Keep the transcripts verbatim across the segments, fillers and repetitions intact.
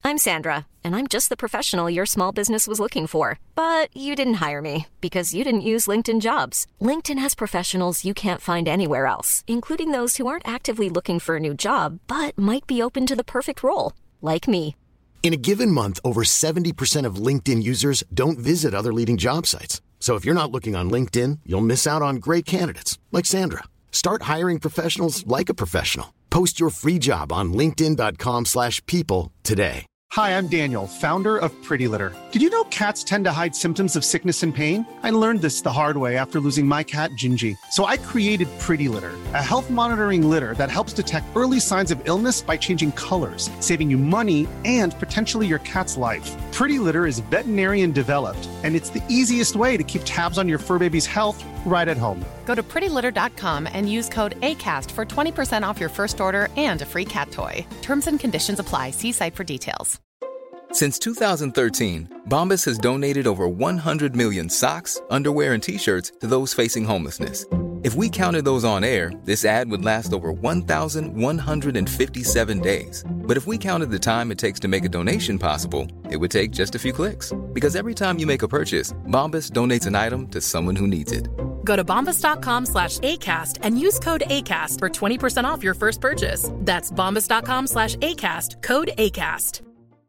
I'm Sandra, and I'm just the professional your small business was looking for. But you didn't hire me because you didn't use LinkedIn Jobs. LinkedIn has professionals you can't find anywhere else, including those who aren't actively looking for a new job, but might be open to the perfect role, like me. In a given month, over seventy percent of LinkedIn users don't visit other leading job sites. So if you're not looking on LinkedIn, you'll miss out on great candidates like Sandra. Start hiring professionals like a professional. Post your free job on linkedin dot com slash people today. Hi, I'm Daniel, founder of Pretty Litter. Did you know cats tend to hide symptoms of sickness and pain? I learned this the hard way after losing my cat, Gingy. So I created Pretty Litter, a health monitoring litter that helps detect early signs of illness by changing colors, saving you money and potentially your cat's life. Pretty Litter is veterinarian developed, and it's the easiest way to keep tabs on your fur baby's health right at home. Go to pretty litter dot com and use code ACAST for twenty percent off your first order and a free cat toy. Terms and conditions apply. See site for details. Since two thousand thirteen, Bombas has donated over one hundred million socks, underwear, and T-shirts to those facing homelessness. If we counted those on air, this ad would last over one thousand one hundred fifty-seven days. But if we counted the time it takes to make a donation possible, it would take just a few clicks. Because every time you make a purchase, Bombas donates an item to someone who needs it. Go to bombas dot com slash ACAST and use code ACAST for twenty percent off your first purchase. That's bombas dot com slash ACAST, code ACAST.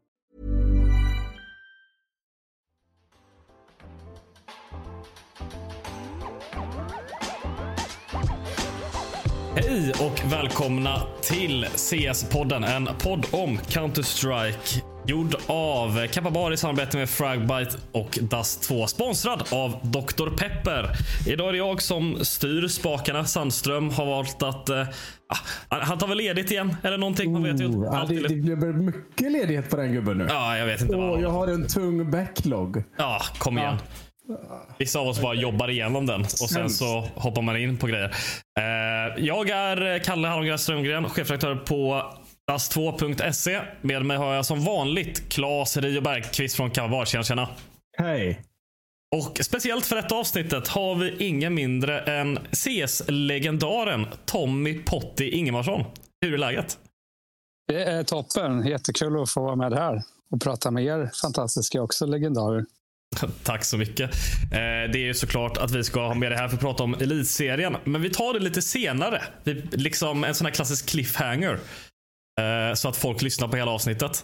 Hej och välkomna till C S-podden, en podd om Counter-Strike gjord av Kappa Bar i samarbete med Fragbite och Dust två, sponsrad av doktor Pepper. Idag är det jag som styr spakarna. Sandström har valt att uh, han tar väl ledigt igen eller någonting, man vet ju oh, ja, det, det blir mycket ledighet på den gubben nu. Ja, jag vet inte oh, vad. Jag har en tung backlog. Ja, kom igen. Ja. Vissa av oss bara jobbar igenom den och sen så hoppar man in på grejer. Uh, jag är Kalle Hallengren Strömgren, chefredaktör på dust två punkt se. Med mig har jag som vanligt Claes Rio Bergqvist från Kavar. Tjena, tjena. Hej. Och speciellt för detta avsnittet har vi ingen mindre än C S-legendaren Tommy Potti Ingemarsson. Hur är läget? Det är toppen. Jättekul att få vara med här och prata med er fantastiska också legendarer. Tack så mycket. Det är ju såklart att vi ska ha med det här för att prata om Elitserien. Men vi tar det lite senare. Vi, liksom en sån här klassisk cliffhanger. Så att folk lyssnar på hela avsnittet.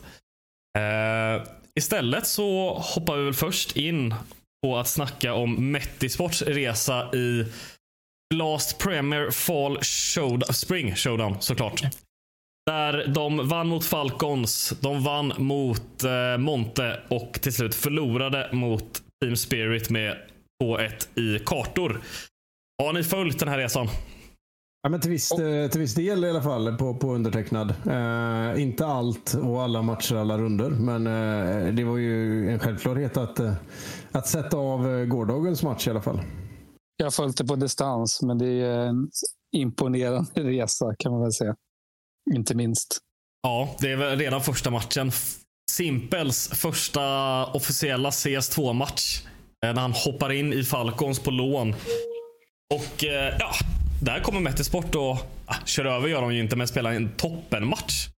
Istället så hoppar vi väl först in på att snacka om Metisports resa i Blast Premier Fall Showdown, Spring Showdown såklart. Där de vann mot Falcons, de vann mot eh, Monte och till slut förlorade mot Team Spirit med två ett i kartor. Har ni följt den här resan? Ja, men till viss, oh. till viss del i alla fall på, på undertecknad. Eh, inte allt och alla matcher, alla runder. Men eh, det var ju en självklarhet att, eh, att sätta av gårdagens match i alla fall. Jag har följt det på distans, men det är en imponerande resa kan man väl säga. Inte minst. Ja, det är väl redan första matchen. Simpels första officiella C S två-match. När han hoppar in i Falcons på lån. Och ja, där kommer Metisport och ja, kör över gör de ju inte, men spelar en toppenmatch.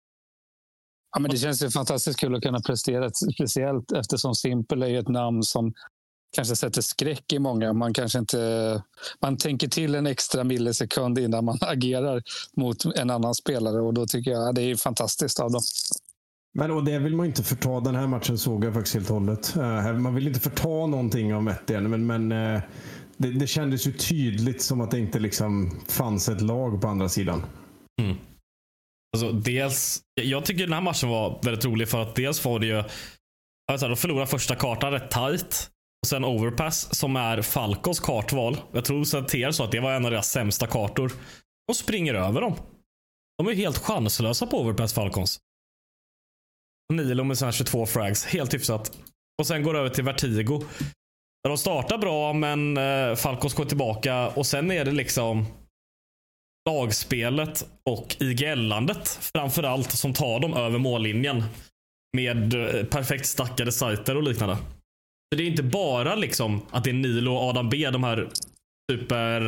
Ja, men det känns ju fantastiskt kul att kunna prestera, speciellt eftersom Simpel är ju ett namn som kanske sätter skräck i många. Man kanske inte man tänker till en extra millisekund innan man agerar mot en annan spelare, och då tycker jag att det är fantastiskt av dem. Men och det vill man inte förta. Den här matchen såg jag faktiskt helt och hållet. Man vill inte förta någonting av Mette, men, men det, det kändes ju tydligt som att det inte liksom fanns ett lag på andra sidan. Mm. Alltså, dels, jag tycker den här matchen var väldigt rolig för att dels var det ju alltså, de förlorade första kartan rätt tight. Och sen Overpass som är Falcons kartval. Jag tror så att T R sa att det var en av deras sämsta kartor. Och springer över dem. De är helt chanslösa på Overpass Falcons. Nilo med sina tjugotvå frags. Helt hyfsat. Och sen går över till Vertigo. Där de startar bra, men eh, Falcons går tillbaka. Och sen är det liksom lagspelet och I G L-landet framförallt som tar dem över mållinjen. Med eh, perfekt stackade sajter och liknande. Det är inte bara liksom att det är Nilo och Adam B, de här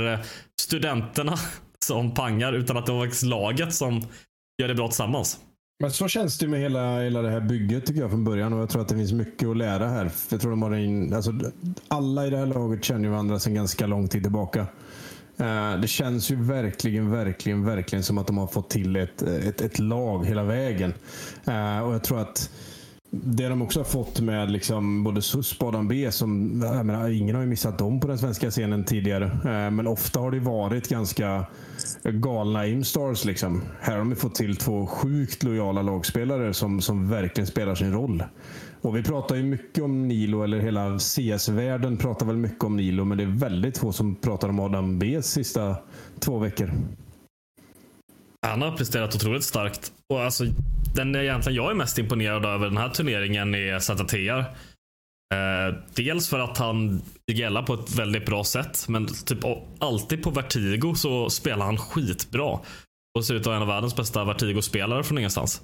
superstudenterna som pangar, utan att det var faktiskt laget som gör det bra tillsammans. Men så känns det med hela, hela det här bygget tycker jag från början, och jag tror att det finns mycket att lära här. För jag tror de har in, alltså, alla i det här laget känner ju varandra sedan ganska lång tid tillbaka. Uh, det känns ju verkligen, verkligen, verkligen som att de har fått till ett, ett, ett lag hela vägen. Uh, och jag tror att det de också har fått med liksom både S U S och Adam B, som, jag menar, ingen har ju missat dem på den svenska scenen tidigare. Uh, men ofta har det varit ganska galna Imstars liksom. Här har de fått till två sjukt lojala lagspelare som, som verkligen spelar sin roll. Och vi pratar ju mycket om Nilo, eller hela C S-världen pratar väl mycket om Nilo, men det är väldigt få som pratar om Adam B sista två veckor. Han har presterat otroligt starkt. Och alltså, den är egentligen jag är mest imponerad över den här turneringen är Z T R. Eh, dels för att han gäller på ett väldigt bra sätt, men typ alltid på Vertigo så spelar han skitbra och ser ut att vara en av världens bästa Vertigo-spelare från ingenstans.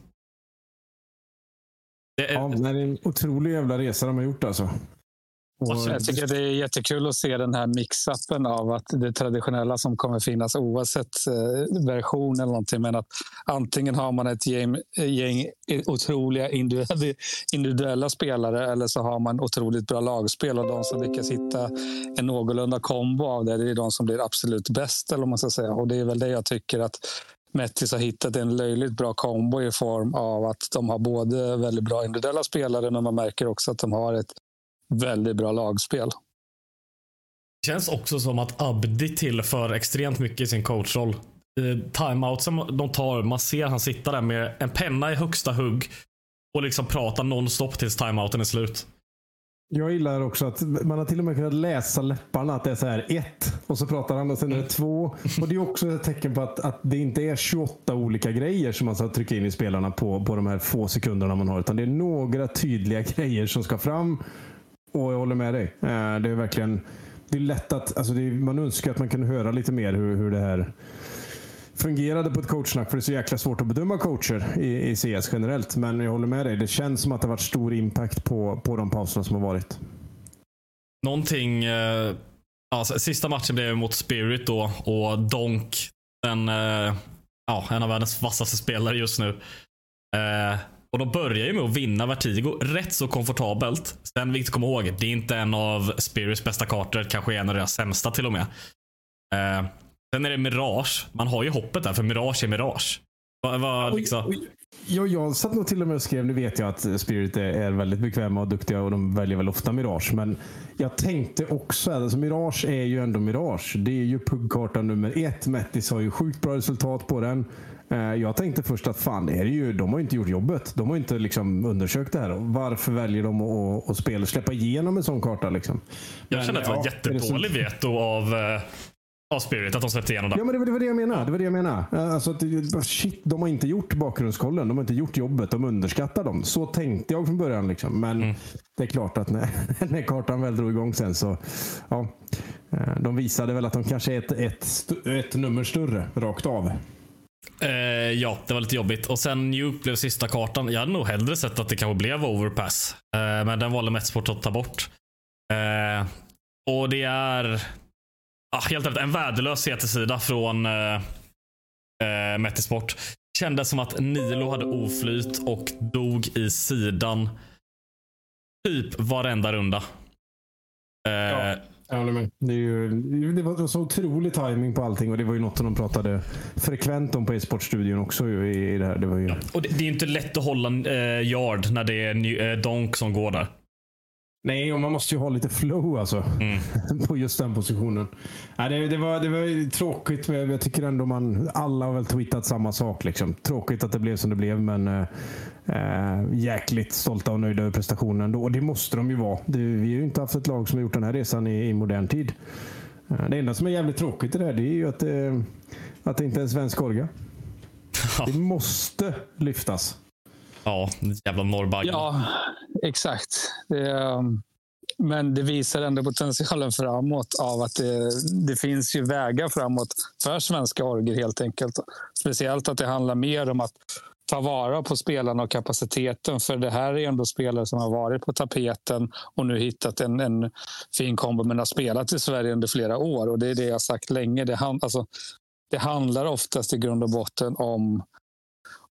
Det är, ja, det är en otrolig jävla resa de har gjort alltså. Och jag tycker det är jättekul att se den här mix-upen av att det traditionella som kommer finnas oavsett eh, version eller någonting, men att antingen har man ett gäng, gäng otroliga individuella, individuella spelare, eller så har man otroligt bra lagspel, och de som lyckas hitta en någorlunda kombo av det, det är de som blir absolut bäst, eller man ska säga. Och det är väl det jag tycker att Mettis har hittat, en löjligt bra kombo i form av att de har både väldigt bra individuella spelare, men man märker också att de har ett väldigt bra lagspel. Det känns också som att Abdi tillför extremt mycket i sin coachroll. Timeout som de tar, man ser han sitta där med en penna i högsta hugg och liksom prata nonstop tills timeouten är slut. Jag gillar också att man har till och med kunnat läsa läpparna att det är så här ett, och så pratar han och sen är det två. Och det är också ett tecken på att, att det inte är tjugoåtta olika grejer som man ska trycka in i spelarna på, på de här få sekunderna man har, utan det är några tydliga grejer som ska fram. Och jag håller med dig. Det är verkligen, det är lätt att, alltså det är, man önskar att man kunde höra lite mer hur, hur det här fungerade på ett coachsnack, för det är så jäkla svårt att bedöma coacher i, i C S generellt. Men jag håller med dig, det känns som att det har varit stor impact på, på de pauserna som har varit. Någonting, eh, alltså, sista matchen blev mot Spirit då, och Donk, den, eh, ja, en av världens vassaste spelare just nu. Eh, Och de börjar ju med att vinna Vertigo rätt så komfortabelt. Sen viktigt att komma ihåg, det är inte en av Spirits bästa kartor, kanske en av deras sämsta till och med. Eh, sen är det Mirage. Man har ju hoppet där, för Mirage är Mirage. Va, va, liksom. oj, oj. Ja, jag satt nog till och med och skrev, nu vet jag att Spirit är, är väldigt bekväma och duktiga och de väljer väl ofta Mirage. Men jag tänkte också, alltså Mirage är ju ändå Mirage. Det är ju puggkartan nummer ett. Mettis har ju sjukt bra resultat på den. Jag tänkte först att fan, är det ju, de har inte gjort jobbet. De har inte liksom undersökt det här. Varför väljer de att, att spela, släppa igenom en sån karta liksom? Jag känner att det var ja, jättedålig veto av, av Spirit att de släppte igenom det. Ja, men det var det, var det jag menar. Det var det jag menar. Alltså att, shit, de har inte gjort bakgrundskollen. De har inte gjort jobbet. De underskattar dem. Så tänkte jag från början liksom. Men mm. det är klart att när, när kartan väl drog igång sen så ja, de visade väl att de kanske är ett, ett, ett nummer större rakt av. Uh, ja, det var lite jobbigt. Och sen Nuke blev sista kartan. Jag hade nog hellre sett att det kanske blev Overpass. Uh, men den valde Metsport att ta bort. Uh, och det är uh, helt rätt en värdelös C T-sida från uh, uh, Metsport. Kändes som att Nilo hade oflyt och dog i sidan typ varenda runda. Uh, ja. Jag håller med. Det, är ju, det var så otrolig timing på allting, och det var ju något som de pratade frekvent om på e-sportstudion också i, i det här. Det var ju... Och det, det är ju inte lätt att hålla eh, yard när det är eh, Donk som går där. Nej, och man måste ju ha lite flow alltså mm. på just den positionen. Ja, det, det, var, det var tråkigt, men jag tycker ändå man alla har väl tweetat samma sak liksom. Tråkigt att det blev som det blev, men äh, jäkligt stolta och nöjda över prestationen då. Och det måste de ju vara. Det, vi har ju inte haft ett lag som har gjort den här resan i, i modern tid. Det enda som är jävligt tråkigt i det här, det är ju att, äh, att det inte är en svensk orga. Ja. Det måste lyftas. Ja, jävla norrbagge. Ja, exakt. Det, men det visar ändå potentialen framåt av att det, det finns ju vägar framåt för svenska orger helt enkelt. Speciellt att det handlar mer om att ta vara på spelarna och kapaciteten, för det här är ändå spelare som har varit på tapeten och nu hittat en, en fin kombo, men har spelat i Sverige under flera år, och det är det jag har sagt länge. Det, hand, alltså, det handlar oftast i grund och botten om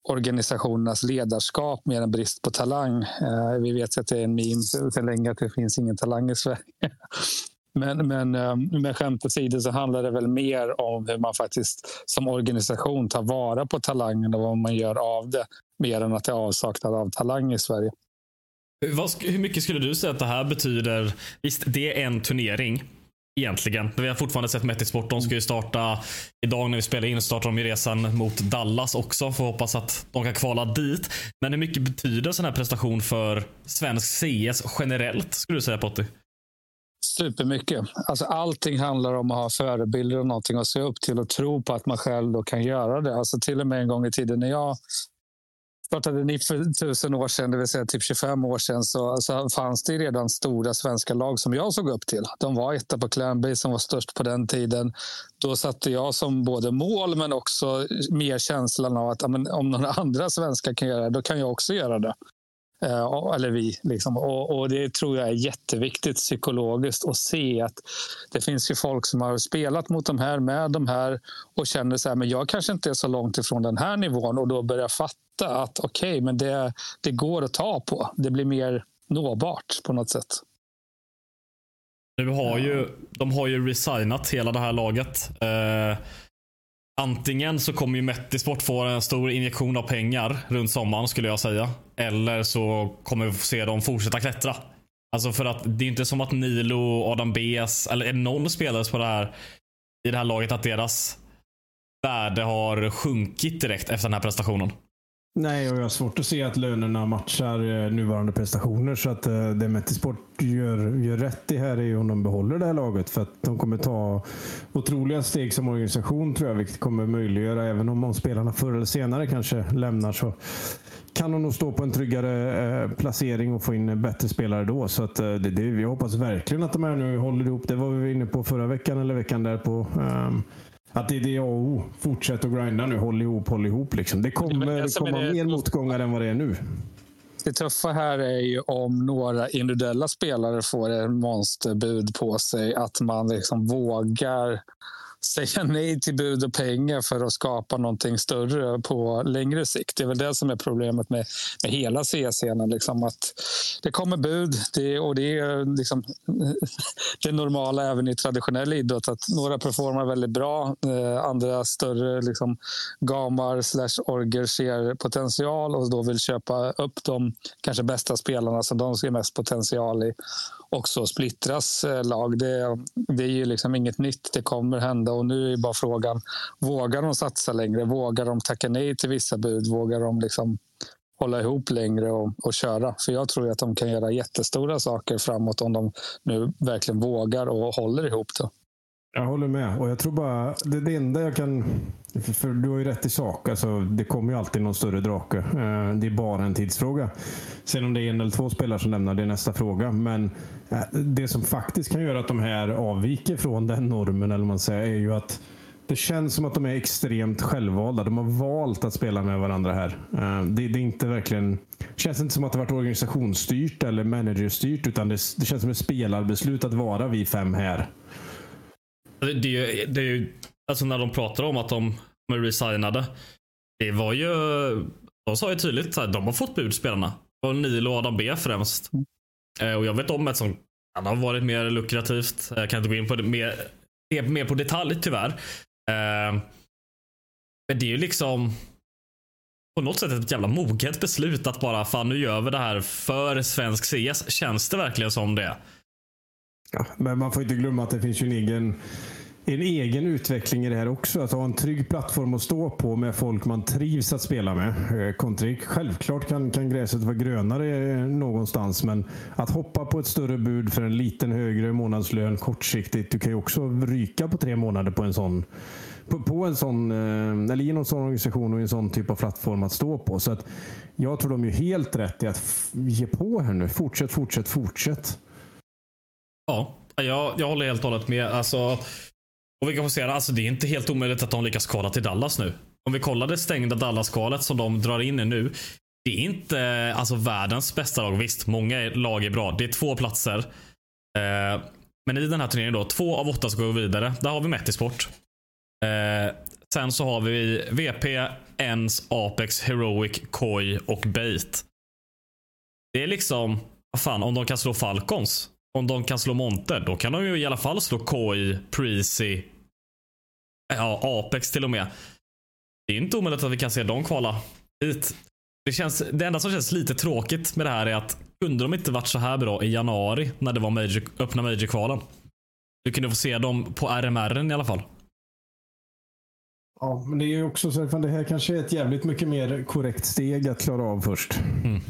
organisationernas ledarskap mer än brist på talang. Eh, vi vet att det är en meme så länge att det finns ingen talang i Sverige. Men, men med skämt åsido så handlar det väl mer om hur man faktiskt som organisation tar vara på talangen och vad man gör av det, mer än att det är avsaknad av talang i Sverige. Vad, hur mycket skulle du säga att det här betyder? Visst, det är en turnering egentligen. Vi har fortfarande sett Metisport. De ska ju starta idag när vi spelar in, startar de ju resan mot Dallas också. Får hoppas att de kan kvala dit. Men hur mycket betyder sån här prestation för svensk C S generellt, skulle du säga, Potti? Supermycket. Alltså allting handlar om att ha förebilder och någonting att se upp till och tro på att man själv då kan göra det. Alltså till och med en gång i tiden när jag startade N I F för tusen år sedan, det vill säga typ tjugofem år sedan, så, så fanns det redan stora svenska lag som jag såg upp till. De var etta på Clanbase som var störst på den tiden. Då satte jag som både mål men också mer känslan av att amen, om några andra svenskar kan göra det, då kan jag också göra det. Uh, eller vi liksom. och, och det tror jag är jätteviktigt psykologiskt att se att det finns ju folk som har spelat mot de här med de här och känner så här, men jag kanske inte är så långt ifrån den här nivån, och då börjar fatta att okej, okay, men det, det går att ta på, det blir mer nåbart på något sätt. Nu har ju, de har ju resignat hela det här laget. uh... Antingen så kommer ju Metisport få en stor injektion av pengar runt sommaren, skulle jag säga. Eller så kommer vi få se dem fortsätta klättra. Alltså för att det är inte som att Nilo, Adam B S eller någon spelare på det här, i det här laget, att deras värde har sjunkit direkt efter den här prestationen. Nej, och jag har svårt att se att lönerna matchar nuvarande prestationer, så att det Metisport gör, gör rätt i här är ju om de behåller det här laget, för att de kommer ta otroliga steg som organisation, tror jag, vilket kommer möjliggöra, även om, om spelarna förr eller senare kanske lämnar, så kan de nog stå på en tryggare eh, placering och få in bättre spelare då. Så att, eh, det, det, vi hoppas verkligen att de här nu håller ihop. Det var vi inne på förra veckan eller veckan där på um, att det är det A och O. Fortsätt att grinda nu. Håll ihop, håll ihop. Liksom. Det kommer det komma det, mer motgångar än vad det är nu. Det tuffa här är ju om några individuella spelare får en monsterbud på sig, att man liksom vågar säga nej till bud och pengar för att skapa någonting större på längre sikt. Det är väl det som är problemet med, med hela C S-scenen. Liksom, att det kommer bud, det, och det är liksom det normala även i traditionell idrott, att några performar väldigt bra, eh, andra större liksom, gamar slash orger ser potential och då vill köpa upp de kanske bästa spelarna som de ser mest potential i. Och så splittras eh, lag. Det, det är ju liksom inget nytt, det kommer hända, och nu är bara frågan, vågar de satsa längre? Vågar de tacka nej till vissa bud? Vågar de liksom hålla ihop längre och, och köra? För jag tror att de kan göra jättestora saker framåt om de nu verkligen vågar och håller ihop det. Jag håller med, och jag tror bara det, det enda jag kan, för du har ju rätt i sak, alltså, det kommer ju alltid någon större drake, det är bara en tidsfråga. Sen om det är en eller två spelare som lämnar, det är nästa fråga, men det som faktiskt kan göra att de här avviker från den normen, eller man säger, är ju att det känns som att de är extremt självvalda. De har valt att spela med varandra här. Det, det är inte verkligen, det känns inte som att det varit organisationsstyrt eller managerstyrt, utan det, det känns som ett spelarbeslut att vara vi fem här. Det, det, är ju, det är ju, alltså när de pratar om att de är resignade, det var ju, de sa ju tydligt att de har fått bud, spelarna. Och Nilo och Adam B främst. Eh, och jag vet om ett som han har varit mer lukrativt. Jag kan inte gå in på det mer, mer på detalj tyvärr. Eh, men det är ju liksom på något sätt ett jävla moget beslut att bara, fan, nu gör vi det här för svensk C S. Känns det verkligen som det? Ja, men man får inte glömma att det finns ju en egen, en egen utveckling i det här också. Att ha en trygg plattform att stå på med folk man trivs att spela med. Kontrik, självklart kan, kan gräset vara grönare någonstans, men att hoppa på ett större bud för en liten högre månadslön kortsiktigt, du kan ju också ryka på tre månader på en sån på, på en sån eller i någon sån organisation och en sån typ av plattform att stå på. Så att jag tror de är helt rätt i att f- ge på här nu. Fortsätt, fortsätt, fortsätt. Ja, jag, jag håller helt och hållet med. Alltså, och vi kan få se, alltså, det är inte helt omöjligt att de lyckas kvala till Dallas nu. Om vi kollar det stängda Dallas-kvalet som de drar in i nu, det är inte alltså världens bästa lag. Visst, många lag är bra. Det är två platser. Eh, men i den här turneringen då, två av åtta ska gå vidare. Där har vi Metisport. Eh, sen så har vi V P, Ens, Apex, Heroic, Koi och Bait. Det är liksom, vad fan, om de kan slå Falcons, om de kan slå Monter, då kan de ju i alla fall slå Koi, Prezi, ja, Apex till och med. Det är inte omöjligt att vi kan se dem kvala hit. Det, känns, det enda som känns lite tråkigt med det här är att kunde de inte varit så här bra i januari när det var major, öppna major-kvalen. Du kunde få se dem på R M R i alla fall. Ja, men det är ju också så att det här kanske är ett jävligt mycket mer korrekt steg att klara av först. Mm.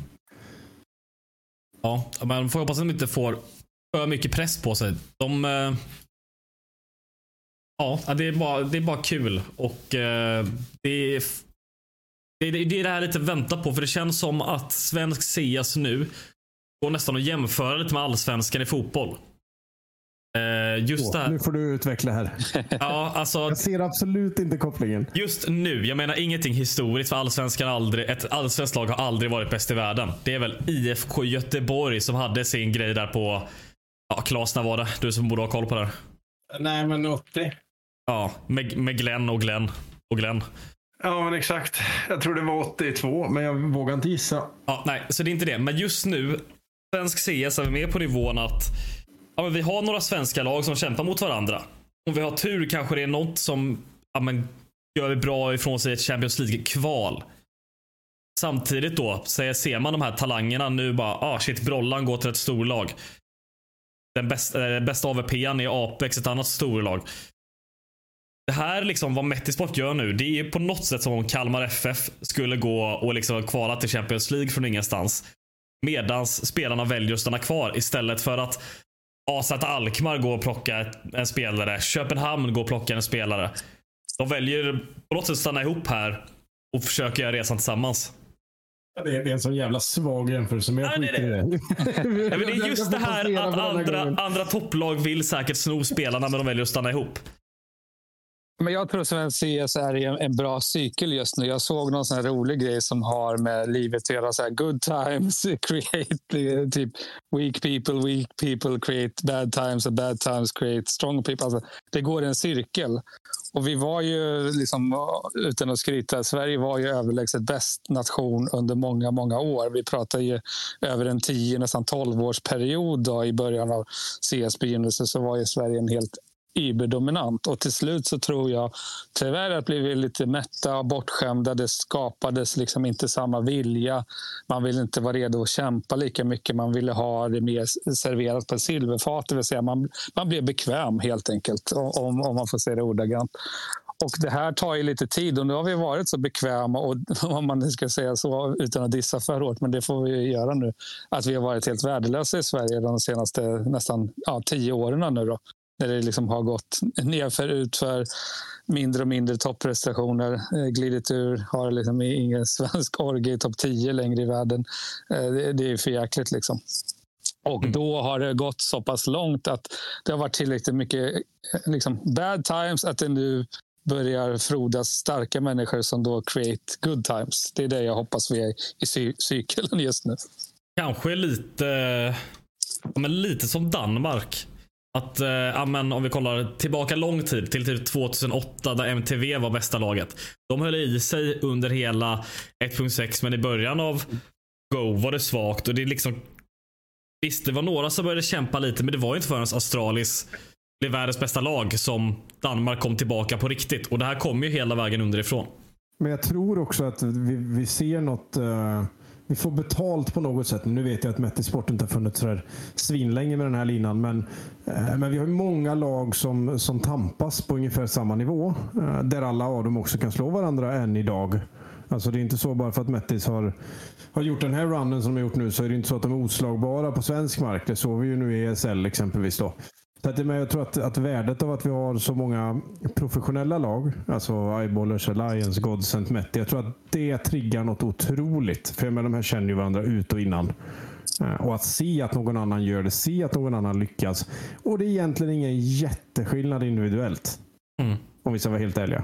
Ja, man får hoppas att de inte får för mycket press på sig. De... Eh, ja, det är, bara, det är bara kul. Och eh, det är... Det, det, det är det här lite vänta på, för det känns som att svensk C S nu går nästan att jämföra lite med allsvenskan i fotboll. Eh, just Åh, det här. Nu får du utveckla här. Ja, alltså, jag ser absolut inte kopplingen. Just nu, jag menar ingenting historiskt, för allsvenskan aldrig, ett allsvenskt lag har aldrig varit bäst i världen. Det är väl I F K Göteborg som hade sin grej där på, ja, Claes, när var det? Du som borde ha koll på det här. Nej, men åttio. Ja, med, med Glenn och Glenn och Glenn. Ja, men exakt. Jag tror det var åttiotvå, men jag vågar inte gissa. Ja, nej, så det är inte det. Men just nu, svensk C S är vi med på nivån att ja, men vi har några svenska lag som kämpar mot varandra. Om vi har tur kanske det är något som ja, men, gör bra ifrån sig ett Champions League-kval. Samtidigt då så ser man de här talangerna nu bara, ah shit, Brollan går till ett storlag. Den bästa, äh, bästa A V P-an är Apex, ett annat storlag. Det här liksom vad Metisport gör nu, det är på något sätt som om Kalmar F F skulle gå och liksom kvala till Champions League från ingenstans. Medans spelarna väljer att stanna kvar istället för att A Z Alkmaar går och plocka en spelare, Köpenhamn går och plocka en spelare. De väljer på något sätt stanna ihop här och försöka göra resan tillsammans. Det är, det är en sån jävla svag jämförelse, men jag skiter i det. Ja, men det är just det här att andra, andra topplag vill säkert sno spelarna, men de väljer att stanna ihop. Men jag tror att svensk C S är i en bra cykel just nu. Jag såg någon sån här rolig grej som har med livet att göra. Så här, good times create typ weak people, weak people create bad times and bad times create strong people. Alltså, det går en cirkel. Och vi var ju, liksom, utan att skryta, Sverige var ju överlägset bäst nation under många, många år. Vi pratar ju över en tio, nästan tolv års period då, i början av C S begynnelse, så var ju Sverige en helt überdominant. Och till slut så tror jag tyvärr att vi blev lite mätta och bortskämda. Det skapades liksom inte samma vilja. Man ville inte vara redo att kämpa lika mycket. Man ville ha det mer serverat på silverfat. Det vill säga man, man blev bekväm helt enkelt, om, om man får säga det ordagrant. Och det här tar ju lite tid och nu har vi varit så bekväma, och om man ska säga så utan att dissa för hårt, men det får vi göra nu, att vi har varit helt värdelösa i Sverige de senaste nästan ja, tio åren nu då. När det liksom har gått nerför, utför, mindre och mindre topprestationer, glidit ur, har liksom ingen svensk orgie i topp tio längre i världen. Det är för jäkligt liksom. Och då har det gått så pass långt att det har varit tillräckligt mycket liksom bad times att det nu börjar frodas starka människor som då create good times. Det är det jag hoppas vi är i cy- cykeln just nu. Kanske lite, men lite som Danmark. Att, eh, amen, om vi kollar tillbaka lång tid till typ tjugohundraåtta där M T V var bästa laget. De höll i sig under hela ett punkt sex, men i början av Go var det svagt. Och det är liksom, visst, det var några som började kämpa lite, men det var inte förrän Astralis blev världens bästa lag som Danmark kom tillbaka på riktigt. Och det här kom ju hela vägen underifrån. Men jag tror också att vi, vi ser något... Uh... Vi får betalt på något sätt. Nu vet jag att Metisport inte har funnits för svinlänge med den här linan. Men, eh, men vi har många lag som, som tampas på ungefär samma nivå. Eh, där alla av dem också kan slå varandra än idag. Alltså det är inte så bara för att Metis har, har gjort den här runnen som de har gjort nu, så är det inte så att de är oslagbara på svensk mark. Det såg vi ju nu i E S L exempelvis då. Så att, men jag tror att, att värdet av att vi har så många professionella lag, alltså Eyeballers, Alliance, Godsent, Meti, jag tror att det triggar något otroligt. För med de här känner ju varandra ut och innan. Och att se att någon annan gör det, se att någon annan lyckas. Och det är egentligen ingen jätteskillnad individuellt. Mm. Om vi ska vara helt ärliga.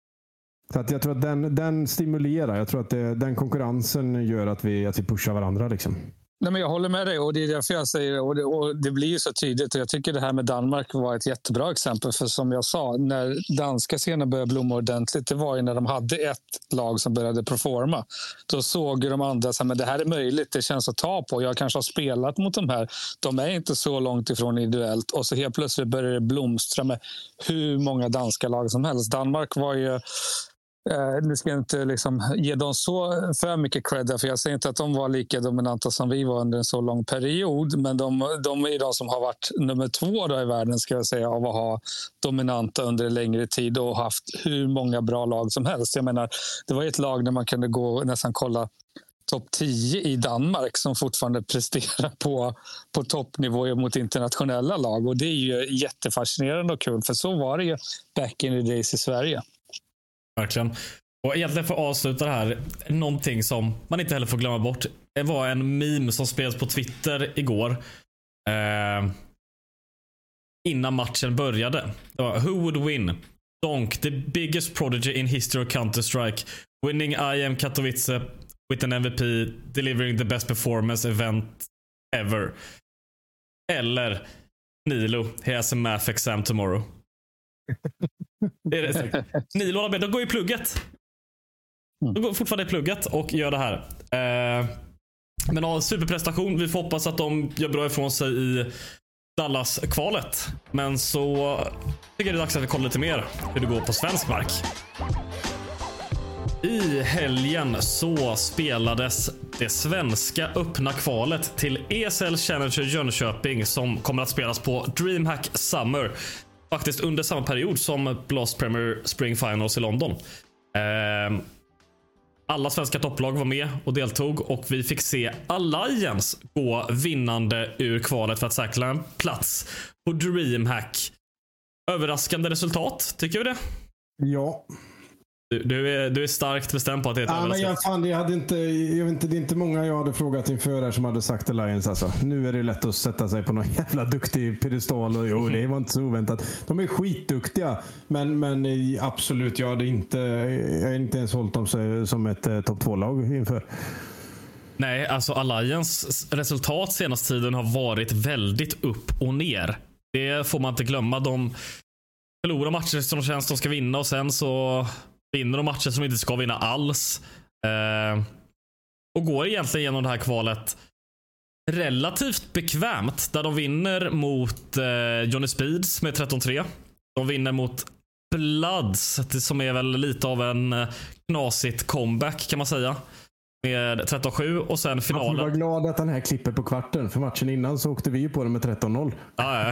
Så att jag tror att den, den stimulerar. Jag tror att det, den konkurrensen gör att vi, att vi pushar varandra liksom. Nej, men jag håller med dig och det är därför jag säger och det, och det blir ju så tydligt. Jag tycker det här med Danmark var ett jättebra exempel, för som jag sa, när danska scenen började blomma ordentligt, det var ju när de hade ett lag som började performa. Då såg ju de andra så här, men det här är möjligt, det känns att ta på. Jag kanske har spelat mot de här, de är inte så långt ifrån individuellt, och så helt plötsligt började det blomstra med hur många danska lag som helst. Danmark var ju Uh, nu ska jag inte liksom ge dem så för mycket cred, för jag säger inte att de var lika dominanta som vi var under en så lång period, men de, de är de som har varit nummer två då i världen, ska jag säga, av att ha dominanta under en längre tid och haft hur många bra lag som helst. Jag menar, det var ett lag där man kunde gå och nästan kolla topp tio i Danmark som fortfarande presterar på, på toppnivå mot internationella lag, och det är ju jättefascinerande och kul, för så var det ju back in the days i Sverige. Verkligen. Och egentligen för att avsluta det här, någonting som man inte heller får glömma bort, det var en meme som spreds på Twitter igår eh, innan matchen började. Det var: Who would win? Donk, the biggest prodigy in history of Counter-Strike, winning I M Katowice with an M V P, delivering the best performance event ever. Eller Nilo, he has a math exam tomorrow. Det är det. Nilo, de går i plugget. De går fortfarande i plugget och gör det här. Eh, men har superprestation. Vi får hoppas att de gör bra ifrån sig i Dallas-kvalet. Men så tycker jag det är dags att vi kollar lite mer hur det går på svensk mark. I helgen så spelades det svenska öppna kvalet till E S L Challenger Jönköping, som kommer att spelas på DreamHack Summer. Faktiskt under samma period som Blast Premier Spring Finals i London. Eh, alla svenska topplag var med och deltog, och vi fick se Alliance gå vinnande ur kvalet för att säkra en plats på DreamHack. Överraskande resultat, tycker vi det? Ja. Du, du, är, du är starkt bestämd på att det är ett ja, överraskande. Men jag, fan, jag hade inte, jag vet inte, det är inte många jag hade frågat inför där som hade sagt Alliance. Alltså. Nu är det lätt att sätta sig på någon jävla duktig pedestal. Och, jo, det var inte så oväntat. De är skitduktiga. Men, men absolut, jag hade inte, jag har inte ens hållit dem som ett eh, topp två-lag inför. Nej, alltså Alliance resultat senaste tiden har varit väldigt upp och ner. Det får man inte glömma. De förlorar matcher som de känns de ska vinna, och sen så vinner de matcher som inte ska vinna alls. Eh, och går egentligen genom det här kvalet relativt bekvämt, där de vinner mot eh, Johnny Speeds med tretton tre. De vinner mot Bloods, som är väl lite av en knasigt comeback kan man säga, med tretton sju, och sen finalen. Jag var glad att den här klipper på kvarten, för matchen innan så åkte vi ju på den med tretton noll. Ah, ja.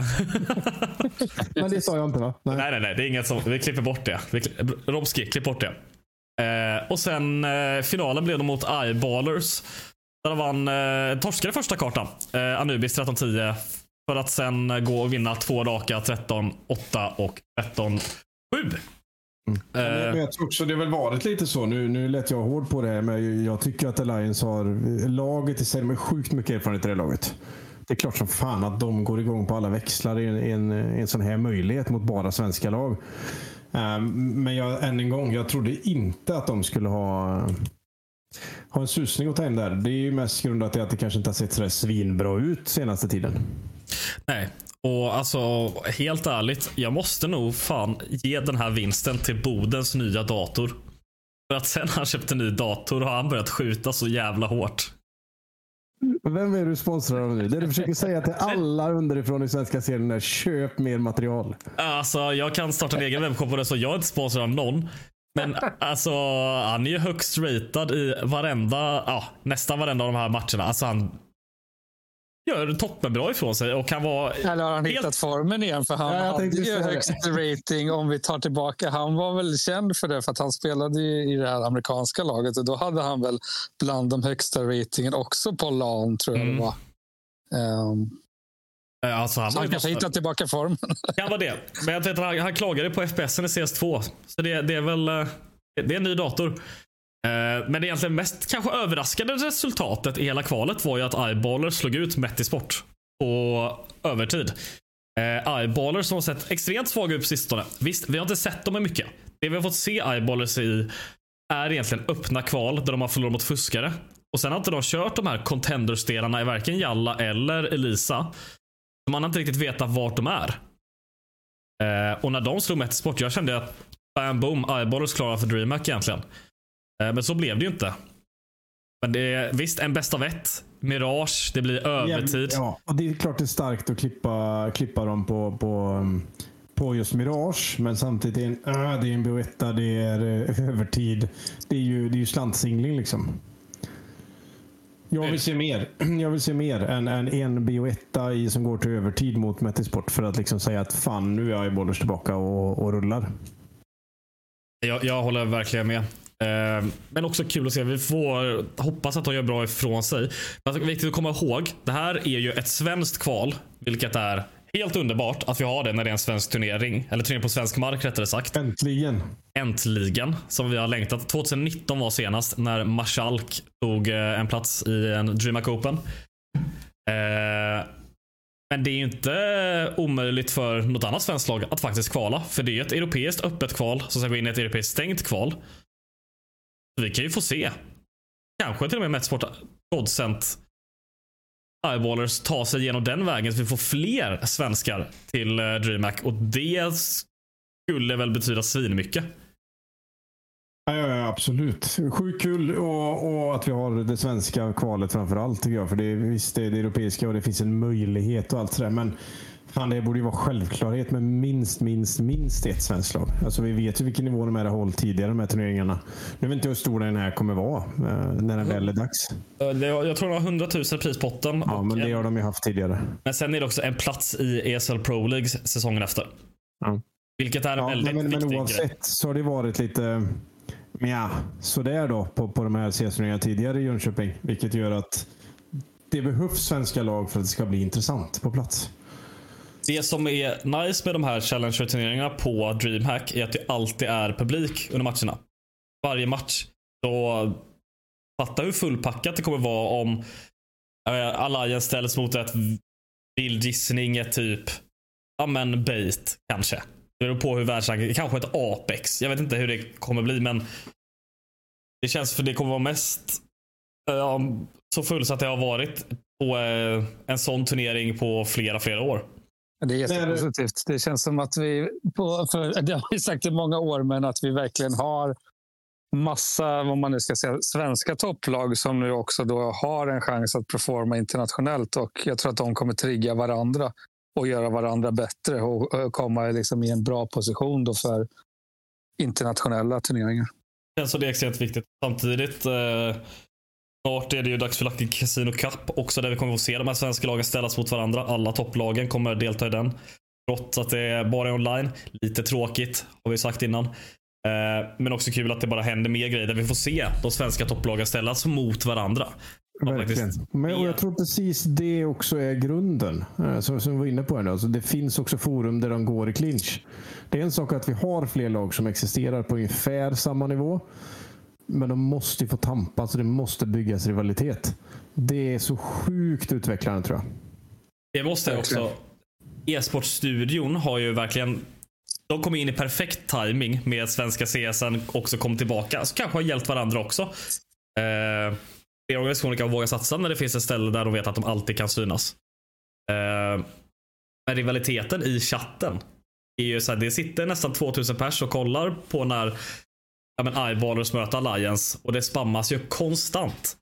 Men det sa jag inte, va? Nej, nej, nej, nej, det är inget som, vi klipper bort det. Vi, Robski, klipp bort det. Eh, och sen eh, finalen blev de mot Eyeballers, där de vann, eh, torskade första kartan, eh, Anubis tretton tio, för att sen gå och vinna två raka tretton åtta och tretton sju. Mm. Uh, men jag tror också det har väl varit lite så. Nu, nu lät jag hård på det här, men jag tycker att Alliance har laget i sig med sjukt mycket erfarenhet i det laget. Det är klart som fan att de går igång på alla växlar i en, en, en sån här möjlighet mot bara svenska lag. Um, men jag, än en gång, jag trodde inte att de skulle ha ha en susning att ta hem där. Det är ju mest grundat i att det kanske inte har sett så svinbra ut senaste tiden. Nej. Och alltså, helt ärligt, jag måste nog fan ge den här vinsten till Bodens nya dator. För att sen han köpte en ny dator har han börjat skjuta så jävla hårt. Vem är du sponsrad av nu? Det du försöker säga till alla underifrån i svenska serien är: köp mer material. Alltså, jag kan starta en egen webbshop på det, så jag är inte sponsrad av någon. Men alltså, han är ju högst ratad i varenda, ja, nästan varenda av de här matcherna. Alltså han gör toppen bra ifrån sig och kan vara... Eller har han helt... hittat formen igen? För han ja, hade ju högst rating om vi tar tillbaka. Han var väl känd för det, för att han spelade i det här amerikanska laget, och då hade han väl bland de högsta ratingen också på LAN, tror jag mm. det var. Um, alltså, han så han kanske hittat tillbaka formen. Kan vara det. Men jag vet att han, han klagade på F P S i C S två. Så det, det är väl det är en ny dator. Men det egentligen mest kanske överraskande resultatet i hela kvalet var ju att Eyeballers slog ut Metisport på övertid. Eyeballers som har sett extremt svaga ut på sistone. Visst, vi har inte sett dem mycket. Det vi har fått se Eyeballers i är egentligen öppna kval där de har förlorat mot fuskare. Och sen har inte de kört de här contender-spelarna i varken Jalla eller Elisa. Så man har inte riktigt vetat vart de är. Eh, och när de slog Metisport, jag kände att bam, boom, Eyeballers klara för DreamHack egentligen. Eh, men så blev det ju inte. Men det är visst en bäst av ett. Mirage, det blir övertid. Ja, och det är klart det är starkt att klippa, klippa dem på, på, på just Mirage. Men samtidigt är det en, äh, det är en B O ett, det är uh, övertid. Det är ju, det är ju slantsingling liksom. Jag vill se mer. Jag vill se mer än, än en B O ett i som går till övertid mot Metisport för att liksom säga att fan, nu är Eyeballers tillbaka och, och rullar. Jag, jag håller verkligen med. Eh, men också kul att se. Vi får hoppas att de gör bra ifrån sig. Men det är viktigt att komma ihåg. Det här är ju ett svenskt kval. Vilket är helt underbart att vi har det när det är en svensk turnering. Eller turnering på svensk mark rättare sagt. Äntligen. Äntligen. Som vi har längtat. tjugonitton var senast när Marshalk tog eh, en plats i en DreamHack Open. Eh, men det är ju inte omöjligt för något annat svenskt lag att faktiskt kvala. För det är ju ett europeiskt öppet kval som ska gå in i ett europeiskt stängt kval. Vi kan ju få se. Kanske till och med Metisport Godsent Eyeballers ta sig igenom den vägen så vi får fler svenskar till uh, DreamHack. Och det skulle väl betyda svinmycket. Ja, ja, ja, absolut. Sjukt kul och, och att vi har det svenska kvalet framför allt tycker jag. För det är visst det är det europeiska och det finns en möjlighet och allt sådär. Men fan, det borde ju vara självklarhet med minst, minst, minst ett svenskt lag. Alltså vi vet ju vilken nivå de är håll tidigare med turneringarna. Nu vet inte hur stor den här kommer vara eh, när den väl är dags. Jag tror de har hundratusen prispotten. Ja, men det har de ju haft tidigare. Men sen är det också en plats i E S L Pro League säsongen efter. Ja. Vilket är en ja, väldigt men, viktig men oavsett grej. så har det varit lite ja, sådär då på, på de här C S-turneringarna tidigare i Jönköping. Vilket gör att det behövs svenska lag för att det ska bli intressant på plats. Det som är nice med de här Challenger-turneringarna på DreamHack är att det alltid är publik under matcherna. Varje match. Så fatta hur fullpackat det kommer vara om äh, Alliance ställs mot ett vild gissning, ett typ ja men bait kanske. Det beror på hur världsranken, kanske ett Apex. Jag vet inte hur det kommer bli, men det känns för det kommer vara mest äh, så fullsatt det har varit på äh, en sån turnering på flera, flera år. Det är jättepositivt. Det känns som att vi, på, för, det har vi sagt i många år, men att vi verkligen har massa, vad man nu ska säga, svenska topplag som nu också då har en chans att performa internationellt. Och jag tror att de kommer trigga varandra och göra varandra bättre och komma liksom i en bra position då för internationella turneringar. Så det är extremt viktigt. Samtidigt eh, snart är det ju dags för Lucky Casino Cup också, där vi kommer att se de här svenska lagen ställas mot varandra. Alla topplagen kommer delta i den. Trots att det är bara online. Lite tråkigt, har vi sagt innan. Eh, men också kul att det bara händer mer grejer där vi får se de svenska topplagen ställas mot varandra. Verkligen. Men, och jag tror precis det också är grunden. Som, som vi var inne på här nu. Alltså det finns också forum där de går i clinch. Det är en sak att vi har fler lag som existerar på ungefär samma nivå. Men de måste ju få tampas och det måste byggas rivalitet. Det är så sjukt utvecklande tror jag. Det måste också. E-sportstudion har ju verkligen, de kom in i perfekt timing med svenska C S N också kom tillbaka. Så kanske har hjälpt varandra också. Eh, fler organisationer kan våga satsa när det finns ett ställe där de vet att de alltid kan synas. Eh, men rivaliteten i chatten är ju så här, det sitter nästan tvåtusen pers och kollar på när ja, men Eyeballers möter Alliance och det spammas ju konstant.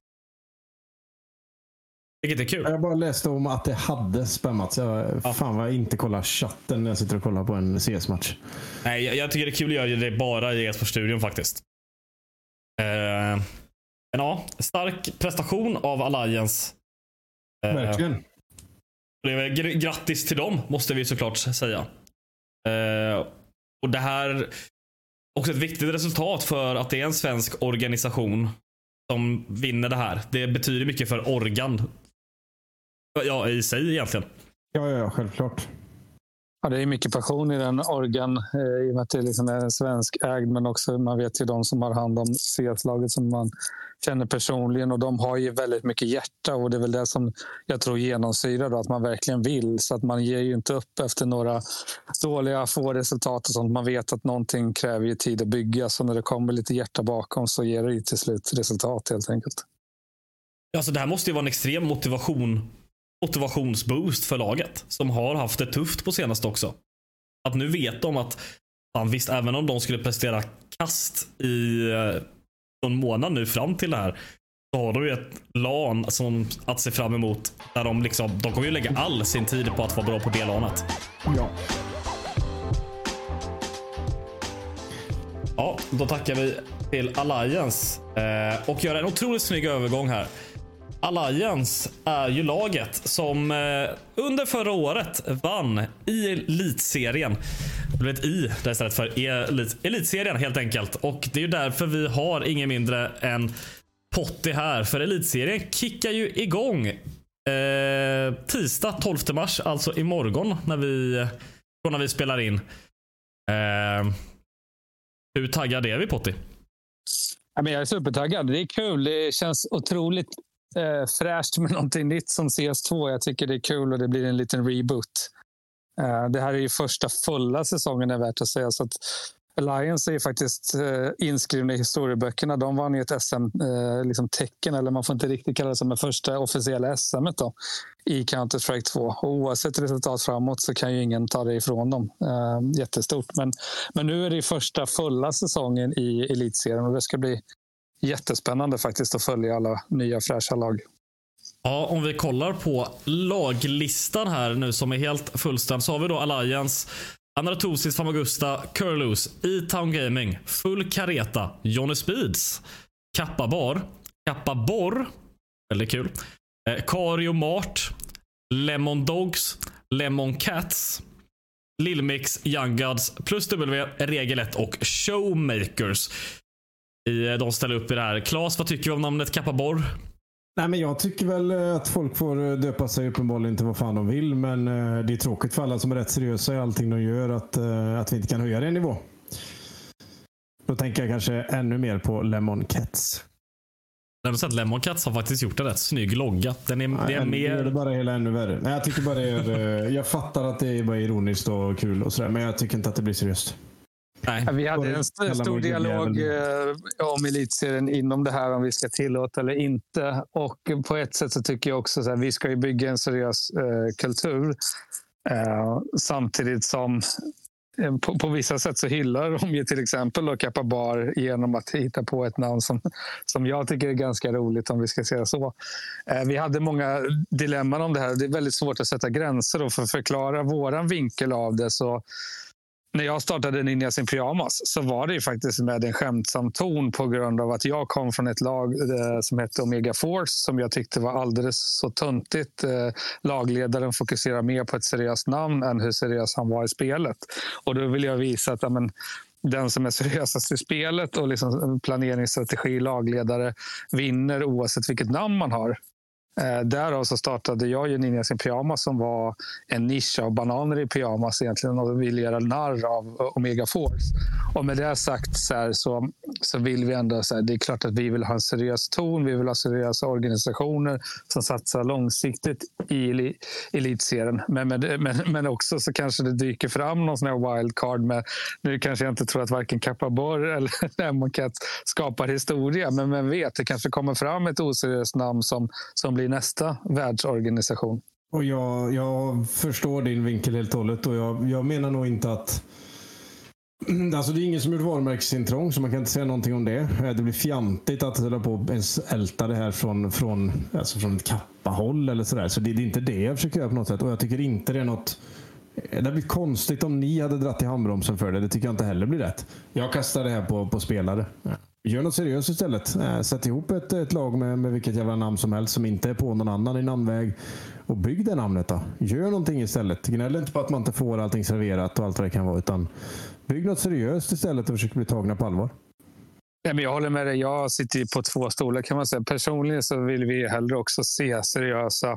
Vilket är kul. Jag bara läste om att det hade spammats. Jag ja. fan vad jag inte kollar chatten när jag sitter och kollar på en C S-match. Nej, jag, jag tycker det är kul att göra det bara i e-sportstudion faktiskt. Eh, men ja, stark prestation av Alliance. Eh, Verkligen. Det är gr- grattis till dem, måste vi såklart säga. Eh, och det här också ett viktigt resultat för att det är en svensk organisation som vinner det här. Det betyder mycket för organ. Ja, i sig egentligen. Ja, ja, självklart. Ja, det är mycket passion i den organ eh, i och med att det liksom är svensk ägd, men också man vet ju de som har hand om C S-laget som man känner personligen och de har ju väldigt mycket hjärta och det är väl det som jag tror genomsyrar då, att man verkligen vill, så att man ger ju inte upp efter några dåliga få resultat och sånt. Man vet att någonting kräver ju tid att bygga, så när det kommer lite hjärta bakom så ger det till slut resultat helt enkelt. Alltså det här måste ju vara en extrem motivation, motivationsboost för laget som har haft det tufft på senaste också. Att nu vet de att fan, visst, även om de skulle prestera kast i eh, någon månad nu fram till det här, så har de ju ett LAN som att se fram emot där de liksom, de kommer ju lägga all sin tid på att vara bra på det LANet. Ja. Ja, då tackar vi till Alliance eh, och gör en otroligt snygg övergång här. Alliance är ju laget som eh, under förra året vann i elitserien. Det blev ett i där istället för elit, elitserien helt enkelt. Och det är ju därför vi har ingen mindre än Potti här. För elitserien kickar ju igång eh, tisdag tolfte mars, alltså imorgon när vi, när vi spelar in. Eh, hur taggad är vi, Potti? Ja, men jag är supertaggad. Det är kul. Det känns otroligt eh, fräscht med någonting nytt som C S två. Jag tycker det är kul och det blir en liten reboot. Eh, det här är ju första fulla säsongen, är värt att säga. Så att Alliance är ju faktiskt eh, inskrivna i historieböckerna. De vann ju ett S M eh, liksom tecken, eller man får inte riktigt kalla det som det första officiella S M då, i Counter-Strike två. Och oavsett resultat framåt så kan ju ingen ta det ifrån dem. Eh, jättestort. Men, men nu är det första fulla säsongen i elitserien och det ska bli jättespännande faktiskt att följa alla nya fräscha lag. Ja, om vi kollar på laglistan här nu som är helt fullständig, så har vi då Alliance, Anaratosis, Famagusta, Curlus, E-Town Gaming, Full Careta, Johnny Speeds, Kappa Bar, Kappa Borr, väldigt kul, eh, Kario Mart, Lemon Dogs, Lemon Cats, Lilmix, Young Gods, Plus W, Regel ett och Showmakers. I, de ställer upp i det här. Claes, vad tycker du om namnet Kappa Borr? Nej, men jag tycker väl att folk får döpa sig uppenbarligen inte vad fan de vill, men det är tråkigt för alla som är rätt seriösa i allting de gör att, att vi inte kan höja det nivå. Då tänker jag kanske ännu mer på Lemon Cats. Jag har sett Lemon Cats har faktiskt gjort en rätt snygg logga. Den är, Nej, det är mer... det gör det bara hela ännu värre. Nej, jag tycker bara det är, jag fattar att det är bara ironiskt och kul och sådär, men jag tycker inte att det blir seriöst. Nej. Vi hade en st- stor dialog eh, om elitserien inom det här, om vi ska tillåta eller inte. Och på ett sätt så tycker jag också att vi ska ju bygga en seriös eh, kultur. Eh, samtidigt som eh, på, på vissa sätt så hyllar de ju till exempel då Kappa Bar genom att hitta på ett namn som, som jag tycker är ganska roligt, om vi ska säga så. Eh, vi hade många dilemman om det här. Det är väldigt svårt att sätta gränser då, för att förklara våran vinkel av det. Så när jag startade Ninjas in Pyjamas så var det ju faktiskt med en skämtsam ton på grund av att jag kom från ett lag eh, som hette Omega Force, som jag tyckte var alldeles så tuntigt. Eh, lagledaren fokuserar mer på ett seriöst namn än hur seriös han var i spelet. Och då vill jag visa att amen, den som är seriösast i spelet och liksom planeringsstrategi, lagledare, vinner oavsett vilket namn man har. Eh, därav så startade jag ju Ninjas in Pyjamas som var en nisch av bananer i pyjamas egentligen och vill göra narr av Omega Force. Och med det sagt så, här, så, så vill vi ändå så här, det är klart att vi vill ha en seriös ton, vi vill ha seriösa organisationer som satsar långsiktigt i elitserien. Men, med, men, men också så kanske det dyker fram någon sån här wildcard med, nu kanske jag inte tror att varken Kappa Borr eller Lemon Cats skapar historia, men man vet, det kanske kommer fram ett oseriöst namn som, som blir nästa världsorganisation. Och jag, jag förstår din vinkel helt och hållet, och jag, jag menar nog inte att alltså det är ingen som gjort varumärkesintrång, så man kan inte säga någonting om det. Det blir fjantigt att hålla på och älta det här från, från, alltså från ett kappahåll eller sådär. Så det, det är inte det jag försöker göra på något sätt, och jag tycker inte det är något. Det hade blivit konstigt om ni hade dratt i handbromsen för det. Det tycker jag inte heller blir rätt. Jag kastar det här på, på spelare. Gör något seriöst istället. Sätt ihop ett, ett lag med, med vilket jävla namn som helst som inte är på någon annan i namnväg. Och bygg det namnet då. Gör någonting istället. Gnäll inte på att man inte får allting serverat och allt vad det kan vara. Utan bygg något seriöst istället och försök bli tagna på allvar. Ja, men jag håller med dig. Jag sitter ju på två stolar kan man säga. Personligen så vill vi hellre också se seriösa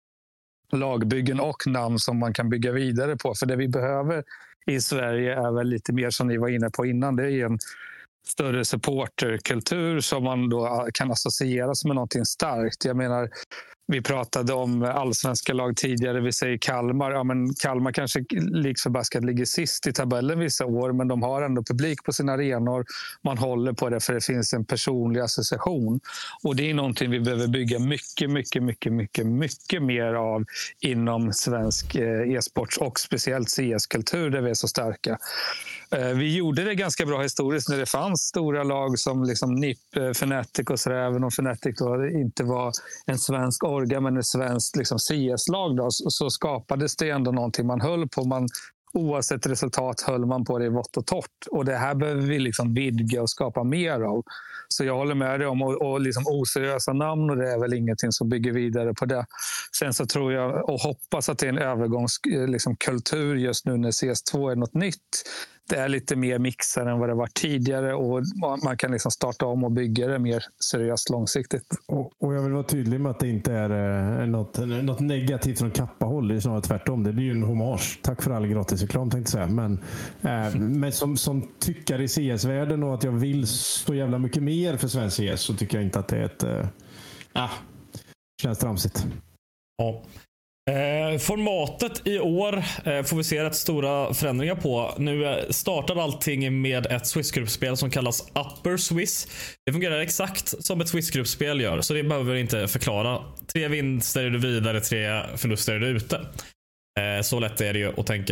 lagbyggen och namn som man kan bygga vidare på. För det vi behöver i Sverige är väl lite mer som ni var inne på innan. Det är en större supporterkultur som man då kan associeras med någonting starkt. Jag menar, Vi pratade om allsvenska lag tidigare. Vi säger Kalmar. Ja, men Kalmar kanske likt förbaskat ligger sist i tabellen vissa år, men de har ändå publik på sina arenor. Man håller på det för det finns en personlig association. Och det är någonting vi behöver bygga mycket, mycket, mycket, mycket, mycket mer av inom svensk e-sport och speciellt C S-kultur där vi är så starka. Vi gjorde det ganska bra historiskt när det fanns stora lag som liksom N I P, Fnatic och så där, även om Fnatic då inte var en svensk orga men ett svenskt liksom C S-lag då, så skapades det ändå någonting man höll på. Man, oavsett resultat höll man på det i vått och torrt. Och det här behöver vi liksom vidga och skapa mer av. Så jag håller med dig om och, och liksom oseriösa namn och det är väl ingenting som bygger vidare på det. Sen så tror jag och hoppas att det är en övergångskultur liksom, kultur just nu när C S två är något nytt. Det är lite mer mixar än vad det var tidigare och man kan liksom starta om och bygga det mer seriöst långsiktigt. Och, och jag vill vara tydlig med att det inte är eh, något, något negativt från Kappa-håll. Det är snarare tvärtom. Det blir ju en hommage. Tack för all gratisreklam tänkte jag säga. Men, eh, men som, som tycker i C S-världen och att jag vill så jävla mycket mer för svensk C S så tycker jag inte att det är ett... Eh, ah, känns tramsigt. Ja. Eh, formatet i år eh, får vi se rätt stora förändringar på. Nu eh, startar allting med ett Swiss-gruppspel som kallas Upper Swiss. Det fungerar exakt som ett Swiss-gruppspel gör, så det behöver vi inte förklara. Tre vinster är du vidare, tre förluster är du ute. Eh, så lätt är det ju att tänka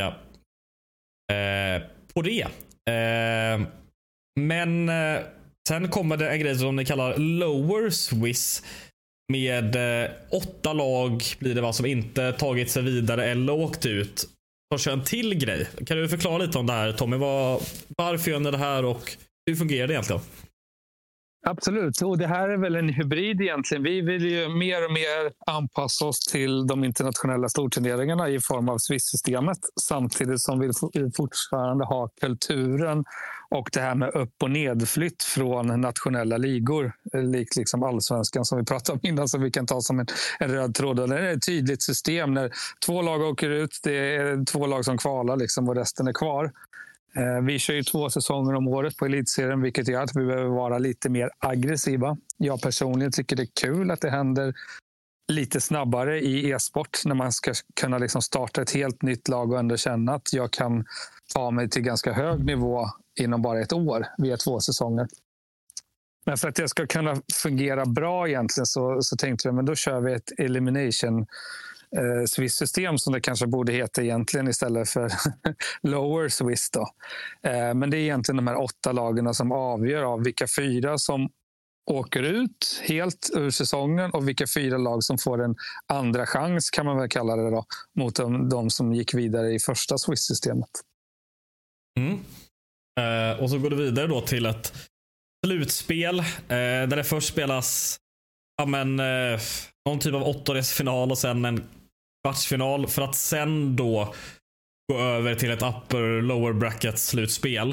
eh, på det. Eh, men eh, sen kommer det en grej som ni kallar Lower Swiss. Med eh, åtta lag blir det vad som inte tagit sig vidare eller åkt ut. Och kör en till grej. Kan du förklara lite om det här, Tommy? Var, varför gör ni det här och hur fungerar det egentligen? Absolut, och det här är väl en hybrid egentligen. Vi vill ju mer och mer anpassa oss till de internationella storturneringarna i form av Swiss-systemet. Samtidigt som vi fortfarande har kulturen och det här med upp- och nedflytt från nationella ligor. Likt liksom allsvenskan som vi pratade om innan, som vi kan ta som en, en röd tråd. Det är ett tydligt system när två lag åker ut, det är två lag som kvalar liksom, och resten är kvar. Vi kör ju två säsonger om året på elitserien, vilket gör att vi behöver vara lite mer aggressiva. Jag personligen tycker det är kul att det händer lite snabbare i e-sport när man ska kunna liksom starta ett helt nytt lag och ändå känna att jag kan ta mig till ganska hög nivå inom bara ett år via två säsonger. Men för att det ska kunna fungera bra egentligen så, så tänkte jag men då kör vi ett elimination Eh, Swiss-system som det kanske borde heta egentligen istället för lower Swiss då. Eh, men det är egentligen de här åtta lagen som avgör av vilka fyra som åker ut helt ur säsongen och vilka fyra lag som får en andra chans kan man väl kalla det då mot de, de som gick vidare i första Swiss-systemet. Mm. Eh, och så går det vidare då till ett slutspel eh, där det först spelas ja, men, eh, någon typ av åttondelsfinal och sen en kvartsfinal för att sen då gå över till ett upper lower bracket slutspel.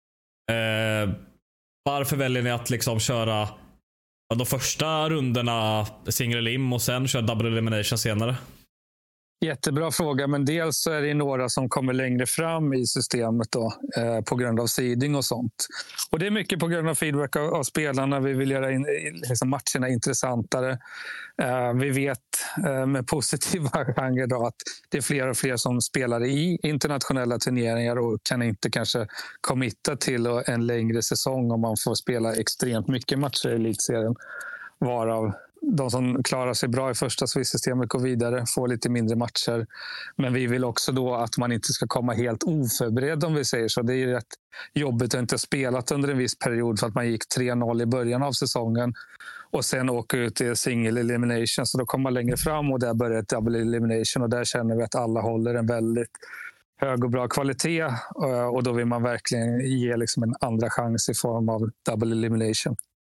Eh, varför väljer ni att liksom köra de första rundorna single elim och sen köra double elimination senare? Jättebra fråga, men dels så är det några som kommer längre fram i systemet då, eh, på grund av seeding och sånt. Och det är mycket på grund av feedback av, av spelarna. Vi vill göra in, liksom matcherna intressantare. Eh, vi vet eh, med positiva genrer då att det är fler och fler som spelar i internationella turneringar och kan inte kanske committa till en längre säsong om man får spela extremt mycket matcher i elitserien. Varav de som klarar sig bra i första Swiss-systemet går vidare, får lite mindre matcher. Men vi vill också då att man inte ska komma helt oförberedd om vi säger så. Det är ju rätt jobbigt att inte ha spelat under en viss period för att man gick tre noll i början av säsongen och sen åker ut i single elimination. Så då kommer man längre fram och där börjar ett double elimination och där känner vi att alla håller en väldigt hög och bra kvalitet och då vill man verkligen ge liksom en andra chans i form av double elimination.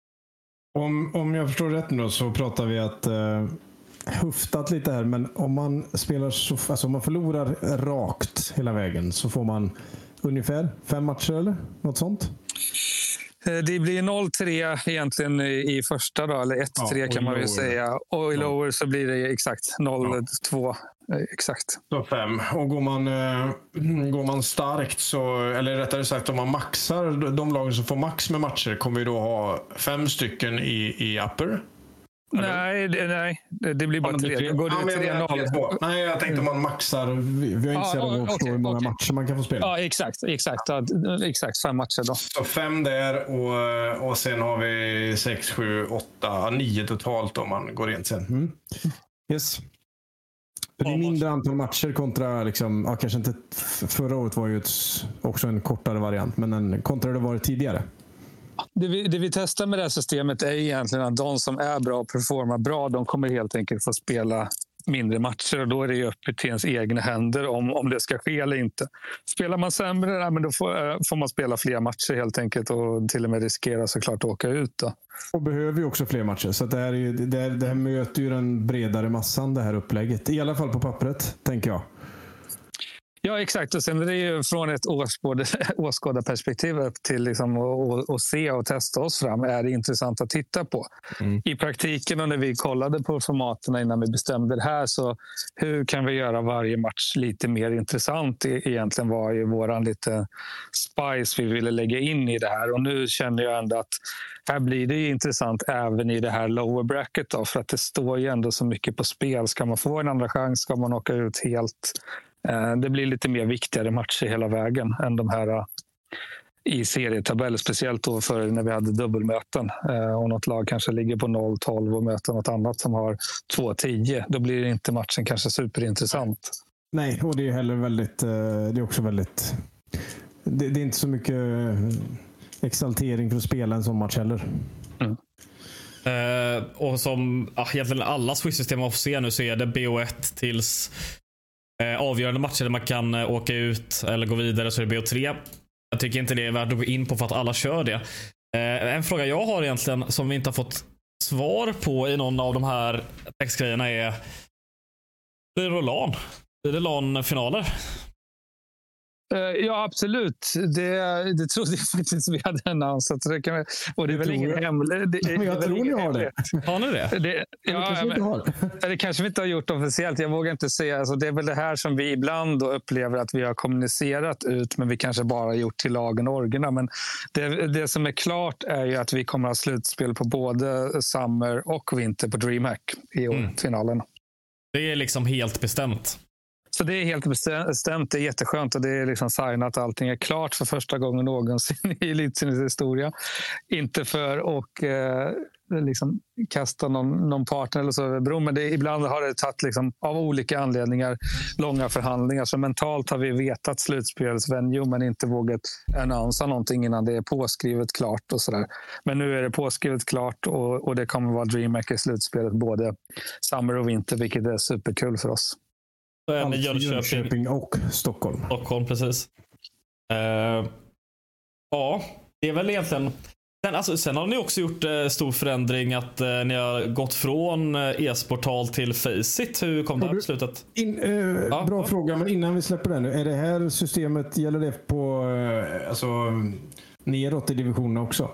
Om, om jag förstår rätt nu så pratar vi att uh, höftat lite här, men om man spelar så, alltså om man förlorar rakt hela vägen så får man ungefär fem matcher eller något sånt? Det blir noll tre egentligen i första då, eller ett tre ja, kan man väl säga. Och i lower ja. Så blir det exakt noll två. Ja. Exakt. Så fem. Och går man, eh, går man starkt så, eller rättare sagt om man maxar, de lagen som får max med matcher kommer vi då ha fem stycken i, i upper. Nej, det, nej, det blir bara Ja, tre. tre. Går det Ja, men tre jag noll? menar, nej, jag tänkte man maxar. Vi, vi har inte sett Ja, ja, okej, hur många okej. matcher man kan få spela. Ja, exakt. Exakt, ja, exakt fem matcher då. Så fem där och, och sen har vi sex, sju, åtta, nio totalt om man går rent sen. Mm. Yes. För det är mindre antal matcher kontra, liksom, ja, kanske inte, förra året var ju ett, också en kortare variant, men en, kontra det varit tidigare. Det vi, det vi testar med det här systemet är egentligen att de som är bra och performar bra, de kommer helt enkelt få spela mindre matcher och då är det ju upp till ens egna händer om, om det ska ske eller inte. Spelar man sämre, ja, men då får, får man spela fler matcher helt enkelt och till och med riskera såklart att åka ut då. Och behöver ju också fler matcher. Så att det, här är ju, det, här, det här möter ju den bredare massan, det här upplägget. I alla fall på pappret, tänker jag. Ja, exakt. Och sen är det ju från ett åskådarperspektiv upp till liksom att, att se och testa oss fram är det intressant att titta på. Mm. I praktiken och när vi kollade på formaterna innan vi bestämde det här, så hur kan vi göra varje match lite mer intressant? Egentligen var ju våran lite spice vi ville lägga in i det här. Och nu känner jag ändå att här blir det intressant även i det här lower bracket då, för att det står ju ändå så mycket på spel. Ska man få en andra chans? Ska man åka ut helt? Det blir lite mer viktigare matcher hela vägen än de här i serietabellen, speciellt då för när vi hade dubbelmöten och något lag kanske ligger på noll tolv och möter något annat som har två tio. Då blir inte matchen kanske superintressant. Nej, och det är heller väldigt, det är också väldigt, det, det är inte så mycket exaltering för att spela en sån match heller. Mm. Uh, och som ja, egentligen alla Swiss-system man får se nu så är det B O ett tills uh, avgörande matcher där man kan uh, åka ut eller gå vidare, så är det B O tre. Jag tycker inte det är värt att gå in på för att alla kör det. Uh, en fråga jag har egentligen som vi inte har fått svar på i någon av de här textgrejerna är: blir det LAN? Blir det LAN-finaler? Ja, absolut. Det, det trodde jag faktiskt vi hade annonsat. Så det kan vi, och det är väl ingen hemlig... Det, men jag tror ni har det. Har ni det? det ja, det kanske, men, har. det kanske vi inte har gjort officiellt. Jag vågar inte säga. Alltså, det är väl det här som vi ibland då upplever att vi har kommunicerat ut, men vi kanske bara har gjort till lagen och orgerna. Men det, det som är klart är ju att vi kommer att ha slutspel på både Summer och Vinter på DreamHack i mm. finalen. Det är liksom helt bestämt. Så det är helt bestämt, det är jätteskönt och det är liksom signat, allting är klart för första gången någonsin i Elitseriens historia. Inte för att eh, liksom kasta någon, någon partner eller så över bron, men det, ibland har det tagit liksom, av olika anledningar långa förhandlingar. Så mentalt har vi vetat slutspelsvenue men inte vågat annonsera någonting innan det är påskrivet klart och sådär. Men nu är det påskrivet klart och, och det kommer vara DreamHack i slutspelet både Summer och Vinter, vilket är superkul för oss. Alltså Jönköping, Jönköping och Stockholm. Stockholm, precis. Uh, ja, det är väl egentligen... Sen, alltså, sen har ni också gjort uh, stor förändring att uh, ni har gått från uh, e-sportal till Faceit. Hur kom det här beslutet? In, uh, ja, bra ja. fråga, men innan vi släpper det nu. Är det här systemet, gäller det på uh, alltså, neråt i divisionerna också?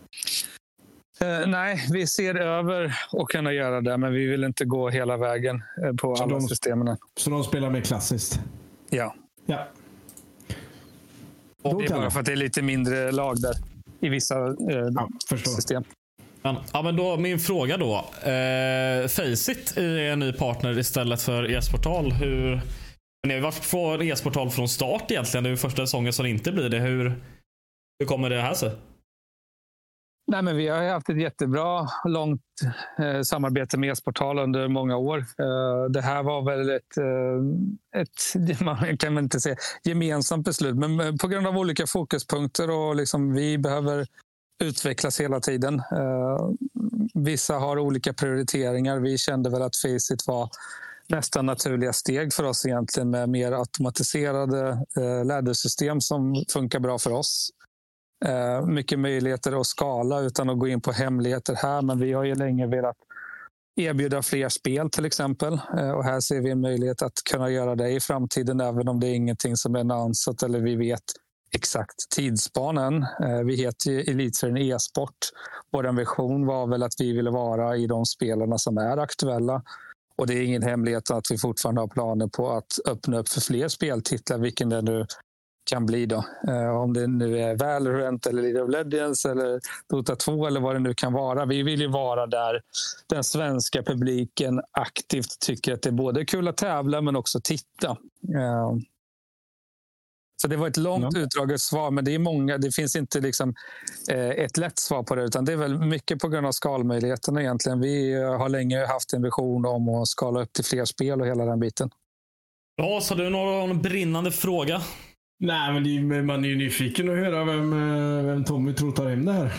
Uh, nej, vi ser över och kunna göra det, men vi vill inte gå hela vägen uh, på så alla de, systemen. Så de spelar mer klassiskt? Ja. ja. Och det är bara för att det är lite mindre lag där i vissa uh, ja, system. Men, ja, men då, min fråga då. Uh, Faceit är en ny partner istället för e-sportal. Hur... Ni har varit på e-sportal från start egentligen. Det är ju första säsongen som inte blir det. Hur, hur kommer det här sig? Nej, men vi har haft ett jättebra långt eh, samarbete med e-sportal under många år. Eh, det här var väl ett, eh, ett man kan man inte säga gemensamt beslut, men på grund av olika fokuspunkter och liksom vi behöver utvecklas hela tiden. Eh, vissa har olika prioriteringar. Vi kände väl att Faceit var nästan naturliga steg för oss egentligen med mer automatiserade eh, laddersystem som funkar bra för oss. Uh, mycket möjligheter att skala utan att gå in på hemligheter här, men vi har ju länge velat erbjuda fler spel till exempel uh, och här ser vi en möjlighet att kunna göra det i framtiden, även om det är ingenting som är annonsat eller vi vet exakt tidsplanen. Uh, vi heter ju Elitserien e-sport. Vår vision var väl att vi ville vara i de spelarna som är aktuella, och det är ingen hemlighet att vi fortfarande har planer på att öppna upp för fler speltitlar, vilken det nu kan bli då. Eh, om det nu är Valorant eller League of Legends eller Dota två eller vad det nu kan vara. Vi vill ju vara där den svenska publiken aktivt tycker att det är både kul att tävla men också titta. Eh, så det var ett långt ja. utdraget svar, men det är många, det finns inte liksom eh, ett lätt svar på det, utan det är väl mycket på grund av skalmöjligheterna egentligen. Vi har länge haft en vision om att skala upp till fler spel och hela den biten. Ja, så du någon brinnande fråga? Nej, men det, man är ju nyfiken att höra vem, vem Tommy tror tar hem det här.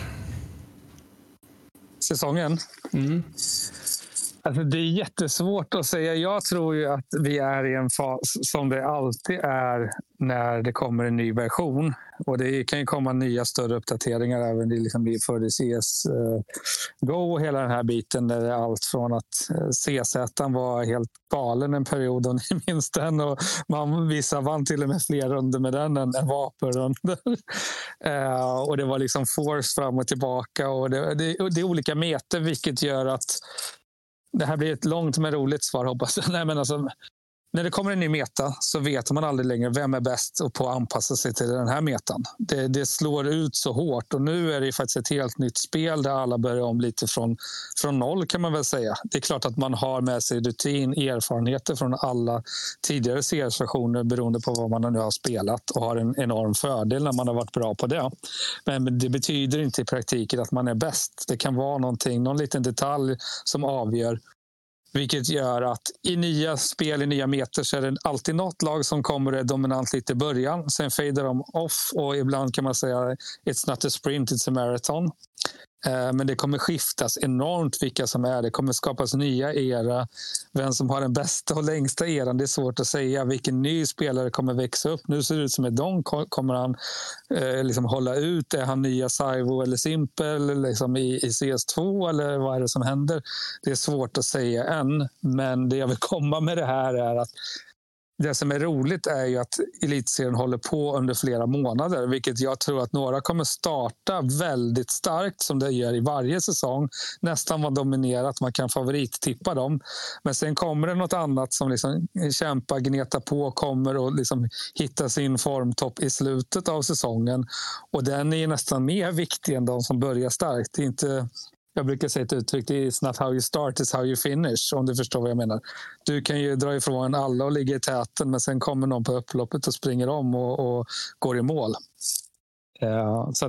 Säsongen? Mm. Alltså, det är jättesvårt att säga. Jag tror ju att vi är i en fas som det alltid är när det kommer en ny version. Och det kan ju komma nya större uppdateringar även i liksom för det C S uh, Go och hela den här biten. Där det är allt från att C Z var helt galen en period, och ni minns den. Och man, vissa vann till och med fler runder med den än, än vapenrunder. uh, och det var liksom force fram och tillbaka. Och det, det, det är olika meter, vilket gör att det här blir ett långt men roligt svar, hoppas jag. Nej, men alltså, när det kommer en ny meta så vet man aldrig längre vem är bäst och på att anpassa sig till den här metan. Det, det slår ut så hårt, och nu är det faktiskt ett helt nytt spel där alla börjar om lite från, från noll, kan man väl säga. Det är klart att man har med sig rutin, erfarenheter från alla tidigare C S-versioner beroende på vad man nu har spelat, och har en enorm fördel när man har varit bra på det. Men det betyder inte i praktiken att man är bäst. Det kan vara någonting, någon liten detalj som avgör. Vilket gör att i nya spel, i nya meter, så är det alltid något lag som kommer är dominant lite i början. Sen fader de off, och ibland kan man säga it's not a sprint, it's a marathon. Men det kommer skiftas enormt vilka som är. Det kommer skapas nya era. Vem som har den bästa och längsta eran, det är svårt att säga. Vilken ny spelare kommer växa upp. Nu ser det ut som att de kommer han eh, liksom hålla ut. Är han nya Saivo eller Simpel liksom i, i C S två, eller vad är det som händer? Det är svårt att säga än. Men det jag vill komma med det här är att det som är roligt är ju att elitserien håller på under flera månader, vilket jag tror att några kommer starta väldigt starkt, som det gör i varje säsong. Nästan var dominerat, man kan favorittippa dem. Men sen kommer det något annat som liksom kämpar, gnetar på, kommer och liksom hitta sin formtopp i slutet av säsongen. Och den är nästan mer viktig än de som börjar starkt. Det är inte... Jag brukar säga ett uttryck, det är it's not how you start, it's how you finish, om du förstår vad jag menar. Du kan ju dra ifrån alla och ligga i täten, men sen kommer någon på upploppet och springer om och, och går i mål. Ja, så att,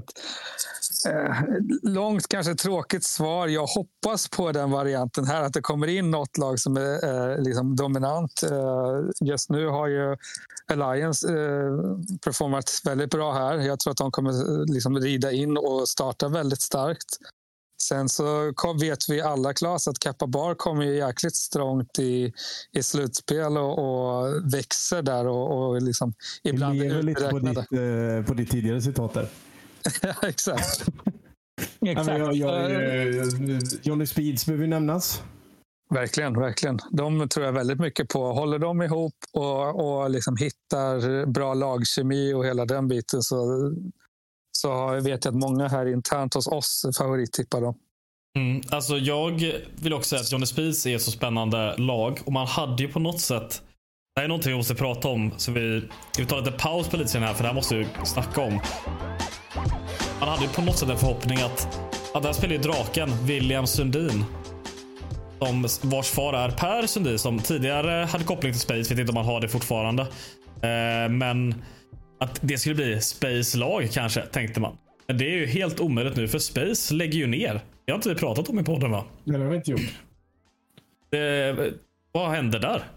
eh, långt, kanske tråkigt svar. Jag hoppas på den varianten här, att det kommer in något lag som är eh, liksom dominant. Eh, just nu har ju Alliance eh, performat väldigt bra här. Jag tror att de kommer liksom rida in och starta väldigt starkt. Sen så vet vi alla, Claes, att Kappa Bar kommer ju jäkligt strångt i, i slutspel och, och växer där och, och liksom ibland är lite på ditt, eh, på ditt tidigare citat där. Exakt. Exakt. Ja, jag, jag, jag, Johnny Speeds behöver nämnas. Verkligen, verkligen. De tror jag väldigt mycket på. Håller de ihop och, och liksom hittar bra lagkemi och hela den biten, så så vet jag att många här internt hos oss favorittippar dem. Mm, alltså jag vill också säga att Johnny Speeds är ett så spännande lag, och man hade ju på något sätt, det är någonting vi måste prata om, så vi, vi tar lite paus på lite här, för det här måste vi snacka om. Man hade ju på något sätt en förhoppning att, att där spelar ju draken William Sundin, som vars far är Per Sundin, som tidigare hade koppling till Space, vet inte om man har det fortfarande, eh, men att det skulle bli Space-lag kanske, tänkte man. Men det är ju helt omöjligt nu, för Space lägger ju ner. Det har inte vi pratat om i podden, va? Nej, det har vi inte gjort. Det, vad händer där?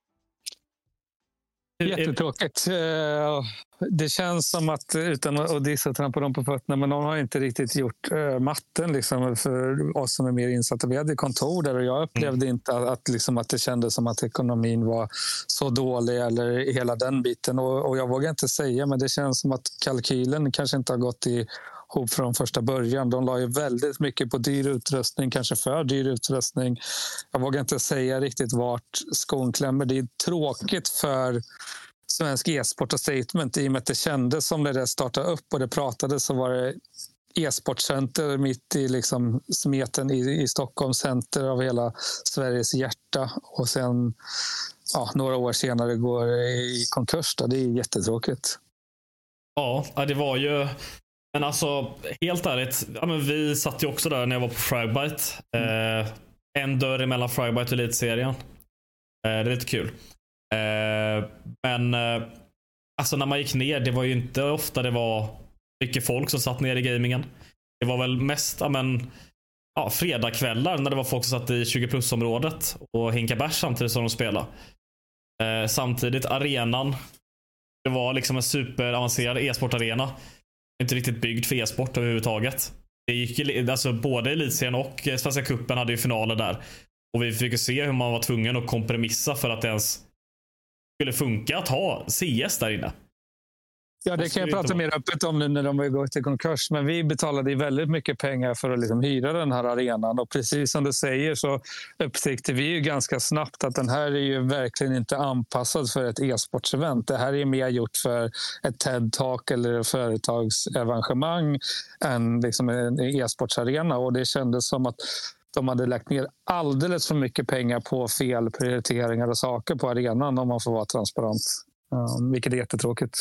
Jättetråkigt. Det känns som att, utan att dissa på dem på fötterna, men de har inte riktigt gjort matten liksom, för oss som är mer insatta. Vi hade kontor där, och jag upplevde mm. inte att, liksom, att det kändes som att ekonomin var så dålig eller hela den biten. Och, och jag vågar inte säga, men det känns som att kalkylen kanske inte har gått i ihop från första början. De la ju väldigt mycket på dyr utrustning, kanske för dyr utrustning. Jag vågar inte säga riktigt vart skon klämmer. Det är tråkigt för svensk e-sport och statement, i och med att det kändes som det där startade upp och det pratades, så var det e-sportcenter mitt i liksom smeten i, i Stockholm, center av hela Sveriges hjärta, och sen ja, några år senare går i konkurs. Då. Det är jättetråkigt. Ja, det var ju... Men alltså, helt ärligt, ja, men vi satt ju också där när jag var på Fragbite. Mm. Eh, en dörr emellan Fragbite och Elitserien. Eh, det är lite kul. Eh, men eh, alltså när man gick ner, det var ju inte ofta det var mycket folk som satt ner i gamingen. Det var väl mest, ja, men, ja, fredagkvällar när det var folk som satt i tjugo plus-området och hinka bärs samtidigt som de spelade. Eh, samtidigt, arenan, det var liksom en superavancerad e-sportarena. Inte riktigt byggd för e-sport överhuvudtaget. Det gick, alltså, både Elitserien och Svenska cupen hade ju finaler där. Och vi fick se hur man var tvungen att kompromissa för att det ens skulle funka att ha C S där inne. Ja, det kan jag prata mer öppet om nu när de har gått i konkurs. Men vi betalade väldigt mycket pengar för att liksom hyra den här arenan. Och precis som du säger så upptäckte vi ju ganska snabbt att den här är ju verkligen inte anpassad för ett e-sportsevent. Det här är mer gjort för ett TED-talk eller företagsevenemang än liksom en e-sportsarena. Och det kändes som att de hade lagt ner alldeles för mycket pengar på fel prioriteringar och saker på arenan om man får vara transparent. Um, vilket är jättetråkigt.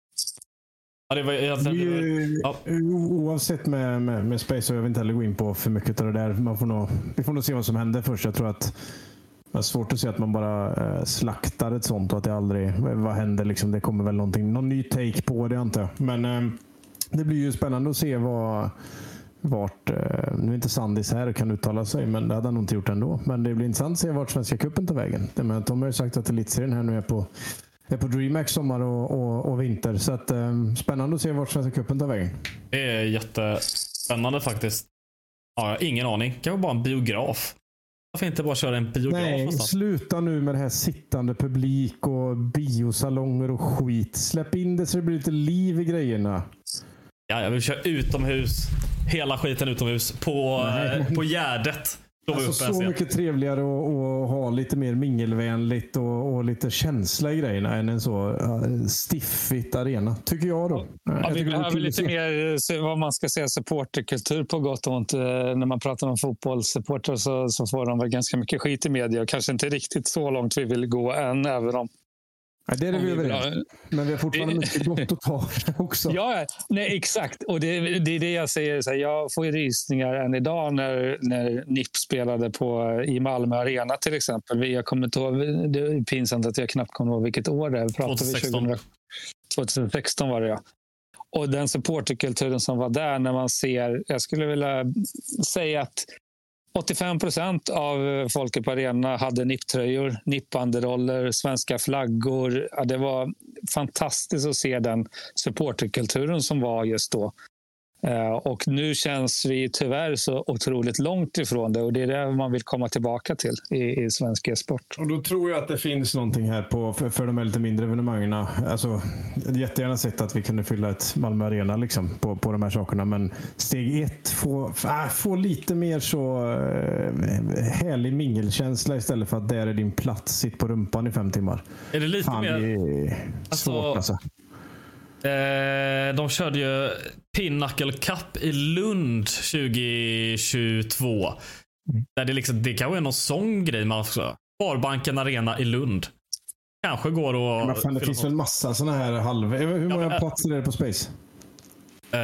Ja, det var, jag, det ju, ja. Oavsett med, med, med Space, och jag vill inte heller gå in på för mycket av det där. Man får nog, vi får nog se vad som händer först. Jag tror att det är svårt att se att man bara eh, slaktar ett sånt och att det aldrig, vad händer liksom, det kommer väl någonting, någon ny take på det antar jag. Men eh, det blir ju spännande att se vad vart, eh, nu är inte Sandis här och kan uttala sig, men det hade han nog inte gjort ändå. Men det blir intressant att se vart Svenska cupen tar vägen. Det med, de har ju sagt att Elitserien här nu är på Det är på DreamHack sommar och, och, och vinter. Så att, um, spännande att se vart Svenska cupen tar vägen. Det är jättespännande faktiskt. Ja, ingen aning. Kanske bara en biograf. Varför inte bara köra en biograf? Nej, någonstans? Sluta nu med det här sittande publik och biosalonger och skit. Släpp in det så det blir lite liv i grejerna. Ja, jag vill köra utomhus. Hela skiten utomhus. På, eh, på Gärdet. Alltså så mycket trevligare att ha lite mer mingelvänligt och, och lite känsla i grejerna än en så uh, stiffigt arena, tycker jag då. Ja, jag vi behöver lite mer, vad man ska säga, supporterkultur på gott och ont. När man pratar om fotbollssupporter så, så får de väl ganska mycket skit i media. Kanske inte riktigt så långt vi vill gå än, även om ja, det är det vi överens. Men vi har fortfarande mycket gott att ta också. Ja, nej, exakt. Och det, det är det jag säger. Så här, jag får ju rysningar än idag när, när N I P spelade på, i Malmö Arena till exempel. Jag kommer inte ihåg, det är pinsamt att jag knappt kommer ihåg vilket år det är. tjugohundrasexton. tjugohundrasexton var det, ja. Och den supporterkulturen som var där när man ser, jag skulle vilja säga att åttiofem procent av folket på arenan hade N I P-tröjor, N I P-banderoller, svenska flaggor. Ja, det var fantastiskt att se den supporterkulturen som var just då. Uh, och nu känns vi tyvärr så otroligt långt ifrån det, och det är det man vill komma tillbaka till i, i svensk e-sport. Och då tror jag att det finns någonting här på, för, för de här lite mindre evenemangen. Alltså, jag hade jättegärna sett att vi kunde fylla ett Malmö Arena liksom, på, på de här sakerna, men steg ett, få, äh, få lite mer så äh, härlig mingelkänsla istället för att där är din plats, sitt på rumpan i fem timmar. Är det lite Fan, mer... Det är alltså... svårt alltså. Eh, de körde ju Pinnacle Cup i Lund tjugohundratjugotvå. Mm. Där det, liksom, det kanske är någon sån grej man också. Sparbanken Arena i Lund. Kanske går att... Men fan, det finns väl massa såna här halv... Hur många ja, men, platser är det på Space? Eh,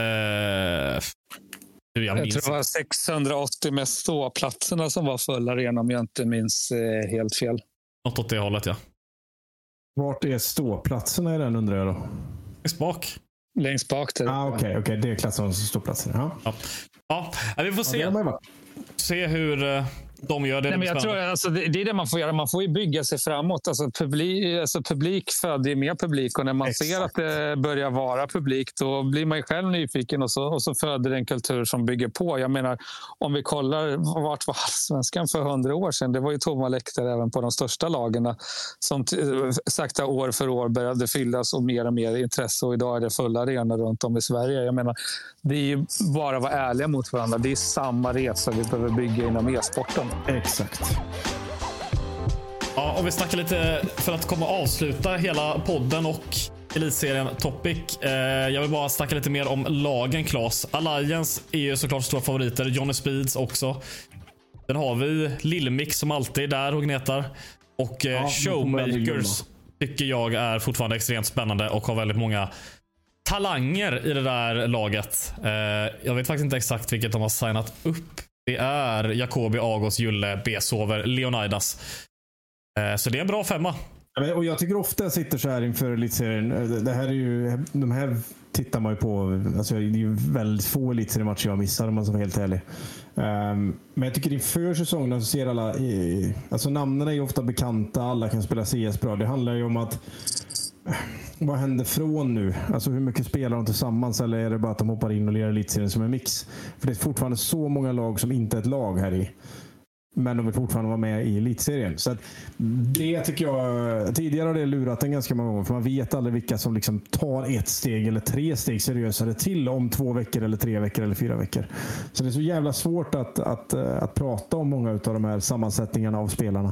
jag, jag tror det var sexhundraåttio med ståplatserna som var full arena, om jag inte minns eh, helt fel. Något åt det hållet, ja. Vart är ståplatserna i den, undrar jag då? Längst bak. Längst bak. Ah, Okej, okay, okay. Det är klassen som ståplatser. Ja. Ja. Ja, vi får se. Ja, se hur de gör det. Nej, men jag tror, alltså, det, det är det man får göra. Man får ju bygga sig framåt. Alltså, publik, alltså, publik föder mer publik, och när man Exakt. ser att det börjar vara publik, då blir man ju själv nyfiken, och så, och så föder det en kultur som bygger på. Jag menar, om vi kollar vart var Allsvenskan för hundra år sedan, det var ju tomma läktare även på de största lagarna som t- sakta år för år började fyllas, och mer och mer intresse, och idag är det fulla arenor runt om i Sverige. Jag menar, det är ju bara att vara ärliga mot varandra. Det är samma resa vi behöver bygga inom e-sporten. Exakt. Ja, och vi snackar lite för att komma och avsluta hela podden och Elitserien Topic. Eh, jag vill bara snacka lite mer om lagen, Claes. Alliance är ju såklart stora favoriter. Johnny Speeds också. Sen har vi Lillmix som alltid är där och gnetar. Och eh, ja, Showmakers tycker jag är fortfarande extremt spännande och har väldigt många talanger i det där laget. Eh, jag vet faktiskt inte exakt vilket de har signat upp. Det är Jacobi, Agos, Julle, Besover, Leonidas. Eh, så det är en bra femma. Och jag tycker ofta jag sitter så här inför elitserien. Det här är ju, de här tittar man ju på. Alltså det är ju väldigt få elitseriematcher jag missar, om man ska vara helt ärlig. Um, men jag tycker inför säsongen så ser alla, i, alltså namnen är ju ofta bekanta, alla kan spela C S bra. Det handlar ju om att vad händer från nu? Alltså hur mycket spelar de tillsammans, eller är det bara att de hoppar in och lirar elitserien som en mix? För det är fortfarande så många lag som inte är ett lag här i. Men de vill fortfarande vara med i elitserien. Så att det tycker jag, tidigare har det lurat en ganska många gånger. För man vet aldrig vilka som liksom tar ett steg eller tre steg seriösare till om två veckor eller tre veckor eller fyra veckor. Så det är så jävla svårt att, att, att prata om många av de här sammansättningarna av spelarna.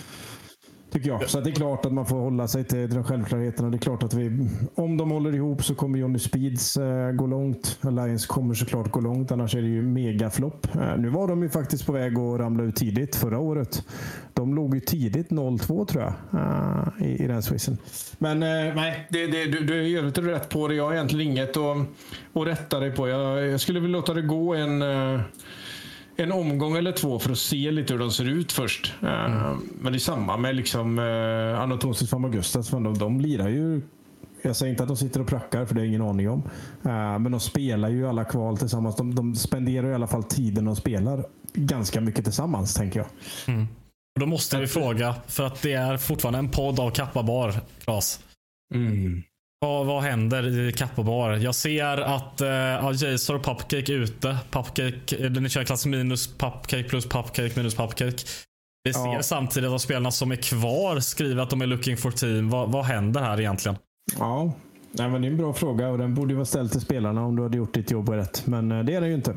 Tycker jag. Så det är klart att man får hålla sig till de självklarheterna. Det är klart att vi, om de håller ihop så kommer Johnny Speeds äh, gå långt. Alliance kommer såklart gå långt. Annars är det ju megaflopp. Äh, nu var de ju faktiskt på väg att ramla ut tidigt förra året. De låg ju tidigt noll två tror jag äh, i, i den swissen. Men äh, nej, det, det, du, du gör inte rätt på det. Jag har egentligen inget att, att rätta dig på. Jag, jag skulle vilja låta det gå en... Äh... en omgång eller två för att se lite hur de ser ut först. Mm. Men det är samma med liksom uh, Anatosis från Augustas. De, de lirar ju, jag säger inte att de sitter och prackar, för det är ingen aning om. Uh, men de spelar ju alla kval tillsammans. De, de spenderar i alla fall tiden och spelar ganska mycket tillsammans, tänker jag. Mm. Då måste vi fråga, för att det är fortfarande en podd av Kappa Bar, Claes. Mm. Vad, vad händer i Kappa Bar? Jag ser att uh, Jason och Pupcake är ute. Pupcake, den kör klass minus Pupcake plus Pupcake minus Pupcake. Vi ser ja. Samtidigt att spelarna som är kvar skriver att de är looking for team. Vad, vad händer här egentligen? Ja, nej, men det är en bra fråga och den borde vara ställd till spelarna om du hade gjort ditt jobb rätt. Men uh, det är det ju inte.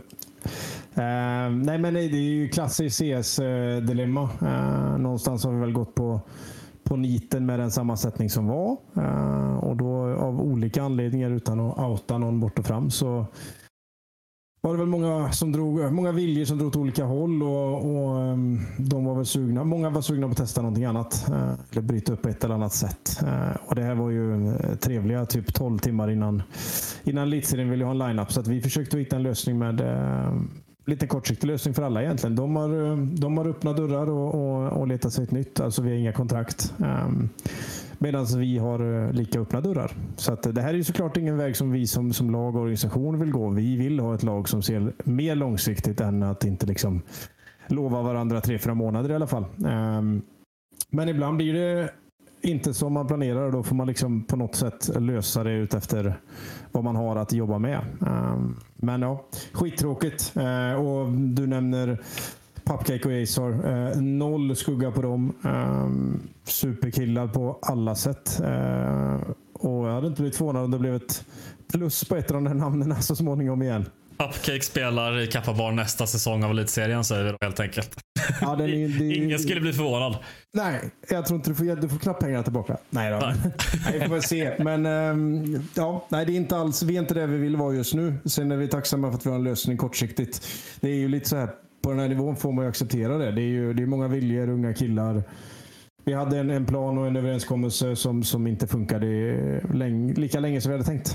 Uh, nej, men det är ju klassiskt C S-dilemma. Uh, någonstans har vi väl gått på på niten med den sammansättning som var. Uh, och då av olika anledningar, utan att outa någon bort och fram, så var det väl många som drog, många viljor som drog till olika håll, och, och um, de var väl sugna, många var sugna på att testa någonting annat, uh, eller bryta upp på ett eller annat sätt. Uh, och det här var ju uh, trevliga typ tolv timmar innan innan elitserien ville ha en line-up, så att vi försökte hitta en lösning med uh, lite kortsiktig lösning för alla egentligen. De har, de har öppnat dörrar och, och, och letat sig ett nytt. Alltså vi har inga kontrakt. Um, medan vi har lika öppna dörrar. Så att det här är ju såklart ingen väg som vi som, som lag och organisation vill gå. Vi vill ha ett lag som ser mer långsiktigt än att inte liksom lova varandra tre, fyra månader i alla fall. Um, men ibland blir det inte som man planerar, och då får man liksom på något sätt lösa det ut efter vad man har att jobba med. Um, men ja, skittråkigt. Uh, och du nämner Pupcake och Azar. Uh, noll skugga på dem. Um, superkillar på alla sätt. Uh, och jag hade inte blivit förvånad om det blev ett plus på ett av de här namnen så småningom igen. Pupcake spelar i Kappa Bar nästa säsong av elitserien, säger vi då helt enkelt. Ja, den är, det, Ingen skulle bli förvånad. Nej, jag tror inte du får, du får knappt pengarna tillbaka. Nej då. Nej. Nej, vi får väl se. Men um, ja, nej, det är inte alls, vi är inte där vi vill vara just nu. Sen är vi tacksamma för att vi har en lösning kortsiktigt. Det är ju lite så här, på den här nivån får man ju acceptera det. Det är ju det är många viljor, unga killar. Vi hade en, en plan och en överenskommelse som, som inte funkade länge, lika länge som vi hade tänkt.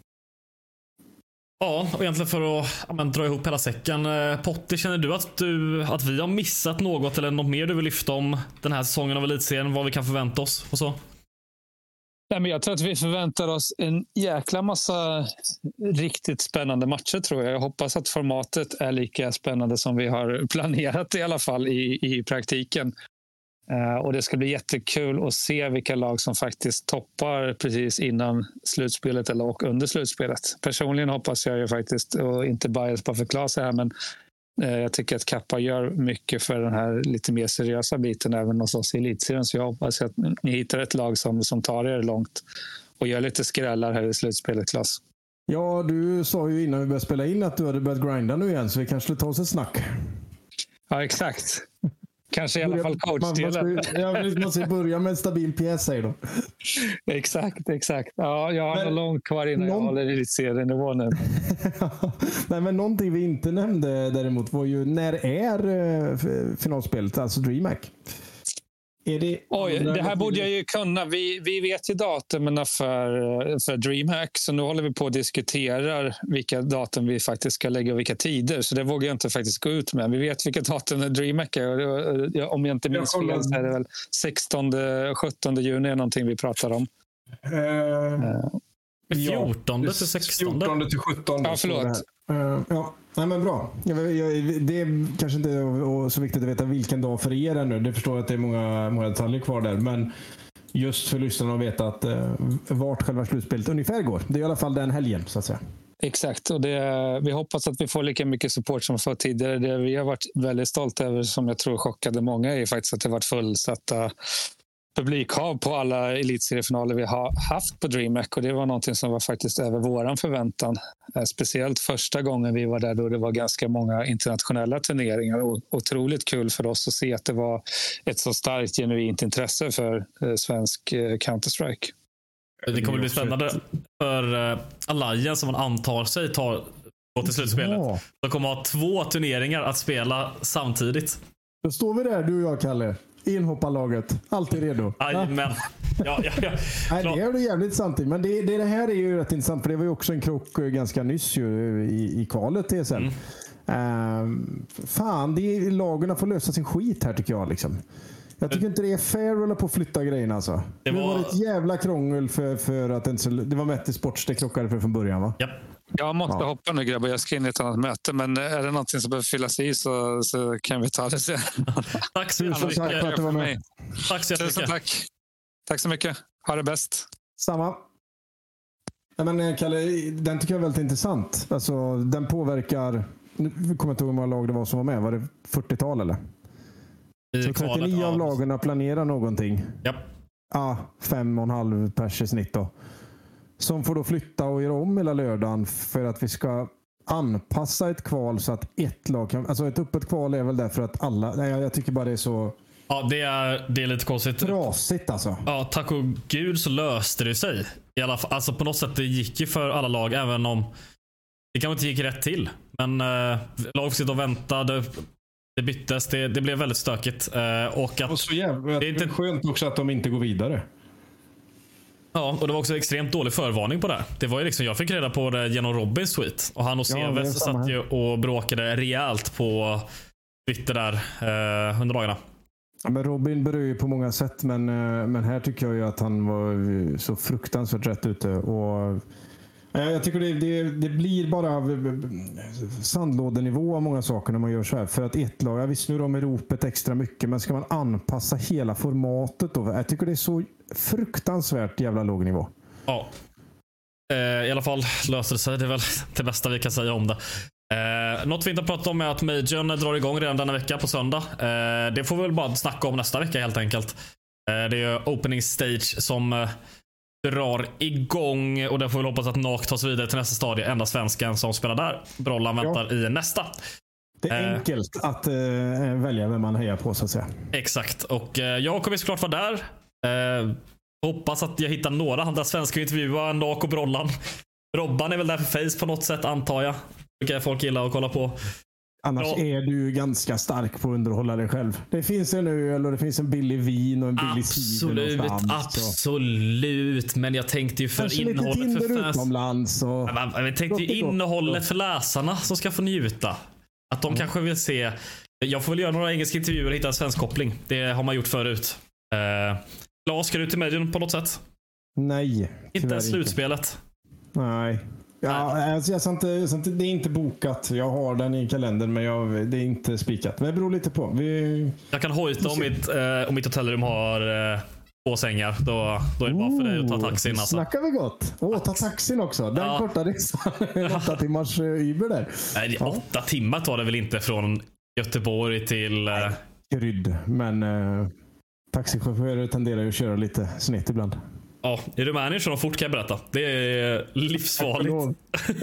Ja, och egentligen för att ja, men, dra ihop hela säcken. Potti, känner du att, du att vi har missat något eller något mer du vill lyfta om den här säsongen av elitserien? Vad vi kan förvänta oss och så? Nej, men jag tror att vi förväntar oss en jäkla massa riktigt spännande matcher, tror jag. Jag hoppas att formatet är lika spännande som vi har planerat i alla fall i, i praktiken. Uh, och det ska bli jättekul att se vilka lag som faktiskt toppar precis innan slutspelet eller och under slutspelet. Personligen hoppas jag ju faktiskt, och inte bias på förklara här, men uh, jag tycker att Kappa gör mycket för den här lite mer seriösa biten även hos oss i elitserien. Så jag hoppas att ni hittar ett lag som, som tar er långt och gör lite skrällar här i slutspelet, Claes. Ja, du sa ju innan vi började spela in att du hade börjat grinda nu igen, så vi kanske skulle ta oss ett snack. Ja, exakt. Kanske i alla fall coachdelen. Jag måste börja med en stabil pjäs, säger de. Exakt, exakt. Ja, jag har men, långt kvar innan någon... jag håller i serienivå nu. Nej, men någonting vi inte nämnde däremot var ju, när är finalspelet, alltså DreamHack? Är det... Oj, det här borde jag ju kunna. Vi, vi vet ju datumen för, för DreamHack, så nu håller vi på att diskutera vilka datum vi faktiskt ska lägga och vilka tider. Så det vågar jag inte faktiskt gå ut med. Vi vet vilka datum DreamHack är. Om jag inte minns fel så är det väl sextonde sjuttonde juni är någonting vi pratar om. Uh, uh. fjortonde till sextonde. fjortonde till sjuttonde. Ja, förlåt. Uh, ja, nej men bra. Jag, jag, det är kanske inte så viktigt att veta vilken dag för er är nu. Det förstår jag att det är många, många detaljer kvar där. Men just för lyssnarna att veta att uh, vart själva slutspelet ungefär går. Det är i alla fall den helgen, så att säga. Exakt, och det, vi hoppas att vi får lika mycket support som för tidigare. Det vi har varit väldigt stolta över, som jag tror chockade många, är faktiskt att det varit fullsatta publikhav på alla elitseriefinaler vi har haft på DreamHack, och det var någonting som var faktiskt över våran förväntan. Speciellt första gången vi var där, då det var ganska många internationella turneringar, och otroligt kul för oss att se att det var ett så starkt genuint intresse för svensk Counter-Strike. Det kommer bli spännande för Alliance, som man antar sig tar gå till slutspelet. Ja. De kommer ha två turneringar att spela samtidigt. Då står vi där, du och jag, Kalle. Inhopparlaget. Alltid redo. Aj, men. Ja, ja, ja. Nej, det är det jävligt samtidigt. Men det, det, det här är ju rätt intressant. För det var ju också en krock ganska nyss ju, i, i kvalet till sen. Mm. Um, fan, det är, lagarna får lösa sin skit här, tycker jag. Liksom. Jag tycker inte det är fair att hålla på att flytta grejerna. Alltså. Det, var... det var ett jävla krångel för, för att det, det var Mätt i Sports det krockade för från början, va? Japp. Jag måste ja. hoppa nu, grabbar. Jag ska in i ett annat möte. Men är det någonting som behöver fyllas i, så, så kan vi ta det sen. Tack så mycket. Tack för att du var med. Tack så mycket. Tack. Tack så mycket. Ha det bäst. Samma. Ja, men Kalle, den tycker jag är väldigt intressant. Alltså, den påverkar... Nu kommer jag inte ihåg hur många lag det var som var med. Var det fyrtiotal eller? I så trettionio av lagarna planerar någonting. Japp. Ja, fem och en halv pers i snitt då. Som får då flytta och göra om hela lördagen för att vi ska anpassa ett kval så att ett lag kan... Alltså ett öppet kval är väl därför att alla... Nej, jag tycker bara det är så... Ja, det är, det är lite konstigt. Trasigt alltså. Ja, tack och gud så löste det sig. I alla fall, alltså på något sätt, det gick ju för alla lag, även om det kanske inte gick rätt till. Men äh, lag sitter och väntade. Det byttes, det, det blev väldigt stökigt. Äh, och att och så jävla, det är inte skönt också att de inte går vidare. Ja, och det var också extremt dålig förvarning på det. Det var ju liksom, jag fick reda på det genom Robins tweet. Och han och Seves ja, satt ju och bråkade rejält på Twitter där eh, under dagarna. Ja, men Robin berör ju på många sätt, men, men här tycker jag ju att han var så fruktansvärt rätt ute. Och jag tycker det, det, det blir bara sandlådenivå av många saker när man gör så här. För att ett lag, jag visst nu de är ropet extra mycket, men ska man anpassa hela formatet då? Jag tycker det är så fruktansvärt jävla låg nivå. Ja. Eh, I alla fall löser det sig. Det är väl det bästa vi kan säga om det. Eh, något vi inte har pratat om är att Majorn drar igång redan denna vecka på söndag. Eh, det får vi väl bara snacka om nästa vecka helt enkelt. Eh, det är opening stage som eh, drar igång, och där får vi hoppas att N A K tas vidare till nästa stadie. Enda svenskan som spelar där. Brollan väntar ja. i nästa. Det är eh, enkelt att eh, välja vem man hejar på, så att säga. Exakt, och eh, jag kommer såklart vara där. Eh, hoppas att jag hittar några andra svenska intervjuer, N A K och Brollan. Robban är väl där för face på något sätt, antar jag. Vilka folk gillar att kolla på. Annars ja. är du ganska stark på att underhålla dig själv. Det finns en öl och det finns en billig vin och en billig cider. Absolut, absolut. Men jag tänkte ju för kanske innehållet för fans. Utomlands och... Jag, jag tänkte ju innehållet för läsarna som ska få njuta. Att de mm. kanske vill se. Jag får väl göra några engelska intervjuer och hitta en svensk koppling. Det har man gjort förut. Uh, Lars, ska du till medion på något sätt? Nej. Inte slutspelet. Nej. Ja, alltså, jag inte, jag inte, det är inte bokat. Jag har den i kalendern, men jag, det är inte spikat. Men det beror lite på. Vi... Jag kan hojta om mitt, eh, om mitt hotellrum har eh, två sängar. Då, då är det bara för dig att ta taxin. Alltså. Snackar vi gott. Åh, ta taxin också. Den ja. korta resan. åtta timmars uh, Uber där. Nej, ja. åtta timmar tar det väl inte från Göteborg till... Eh... Krydd, men uh, taxichaufförer tenderar ju att köra lite snett ibland. Ja, i Rumänien kör de fort, kan jag berätta. Det är livsfarligt.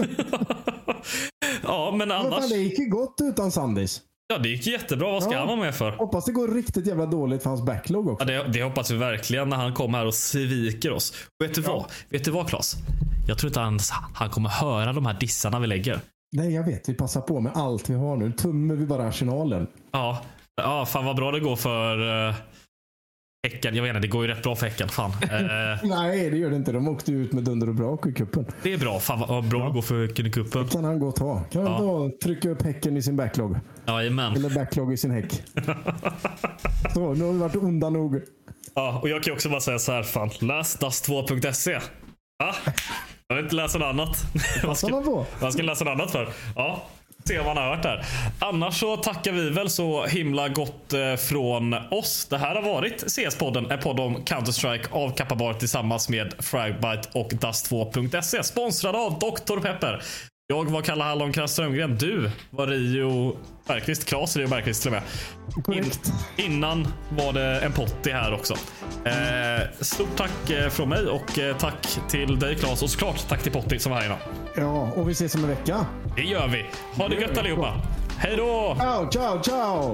Ja, men annars... Men fan, det gick ju gott utan Sandis. Ja, det gick jättebra. Vad ska ja. han vara med för? Hoppas det går riktigt jävla dåligt för hans backlog också. Ja, det, det hoppas vi verkligen när han kommer här och sviker oss. Och vet du ja. vad? Vet du vad, Claes? Jag tror inte han, han kommer höra de här dissarna vi lägger. Nej, jag vet. Vi passar på med allt vi har nu. Tummar vi bara arsenalen. Ja, ja fan vad bra det går för... Uh... Häcken, jag vet inte, det går ju rätt bra för Häcken. Fan. Eh, Nej, det gör det inte. De åkte ut med dunder och brak i kuppen. det är bra. Fan vad bra att gå för Häcken i kuppen. Det kan han gå ta. Kan han Ja. då trycka upp Häcken i sin backlog? Jajamän. Eller backlog i sin häck. Så, nu har vi varit onda nog. Ja, och jag kan också bara säga så här, fan, läs das två punkt se. Ja, jag vill inte läsa något annat. Vad ska man på? Vad ska jag läsa något annat för? Ja, se vad man har hört där. Annars så tackar vi väl så himla gott eh, från oss. Det här har varit C S-podden, en podd om Counter-Strike av Kappabar tillsammans med Fragbite och das två punkt se. Sponsrad av doktor Pepper. Jag var Kalle Hallonkrast Strömgren. Du var Rio Bergqvist. Klas Rio Bergqvist till och med. In, innan var det en potti här också. Eh, stort tack eh, från mig och eh, tack till dig Klas. Och såklart tack till Potti som var här idag. Ja, och vi ses om en vecka. Det gör vi. Ha det gött allihopa. Hej då! Ciao, ciao, ciao!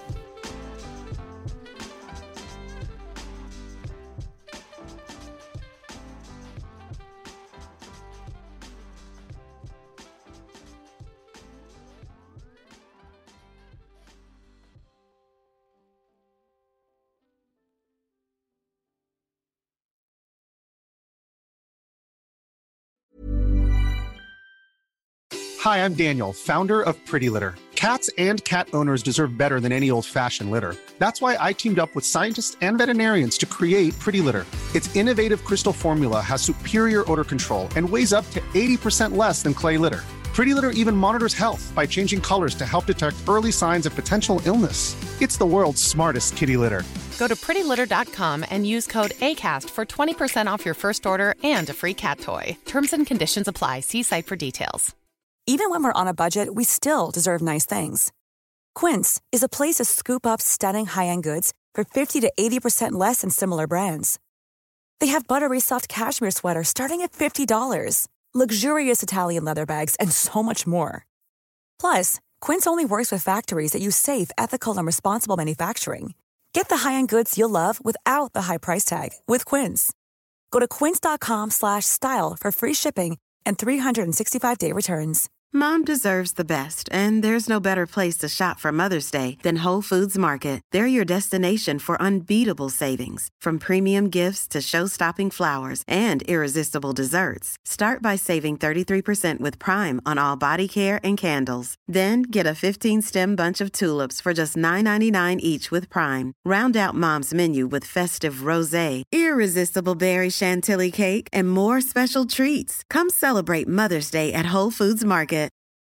Hi, I'm Daniel, founder of Pretty Litter. Cats and cat owners deserve better than any old-fashioned litter. That's why I teamed up with scientists and veterinarians to create Pretty Litter. Its innovative crystal formula has superior odor control and weighs up to eighty percent less than clay litter. Pretty Litter even monitors health by changing colors to help detect early signs of potential illness. It's the world's smartest kitty litter. Go to pretty litter dot com and use code ACAST for twenty percent off your first order and a free cat toy. Terms and conditions apply. See site for details. Even when we're on a budget, we still deserve nice things. Quince is a place to scoop up stunning high-end goods for fifty to eighty percent less than similar brands. They have buttery soft cashmere sweaters starting at fifty dollars, luxurious Italian leather bags, and so much more. Plus, Quince only works with factories that use safe, ethical, and responsible manufacturing. Get the high-end goods you'll love without the high price tag with Quince. Go to quince dot com slash style for free shipping and three sixty-five day returns. Mom deserves the best, and there's no better place to shop for Mother's Day than Whole Foods Market. They're your destination for unbeatable savings, from premium gifts to show-stopping flowers and irresistible desserts. Start by saving thirty-three percent with Prime on all body care and candles. Then get a fifteen-stem bunch of tulips for just nine ninety-nine each with Prime. Round out Mom's menu with festive rosé, irresistible berry chantilly cake, and more special treats. Come celebrate Mother's Day at Whole Foods Market.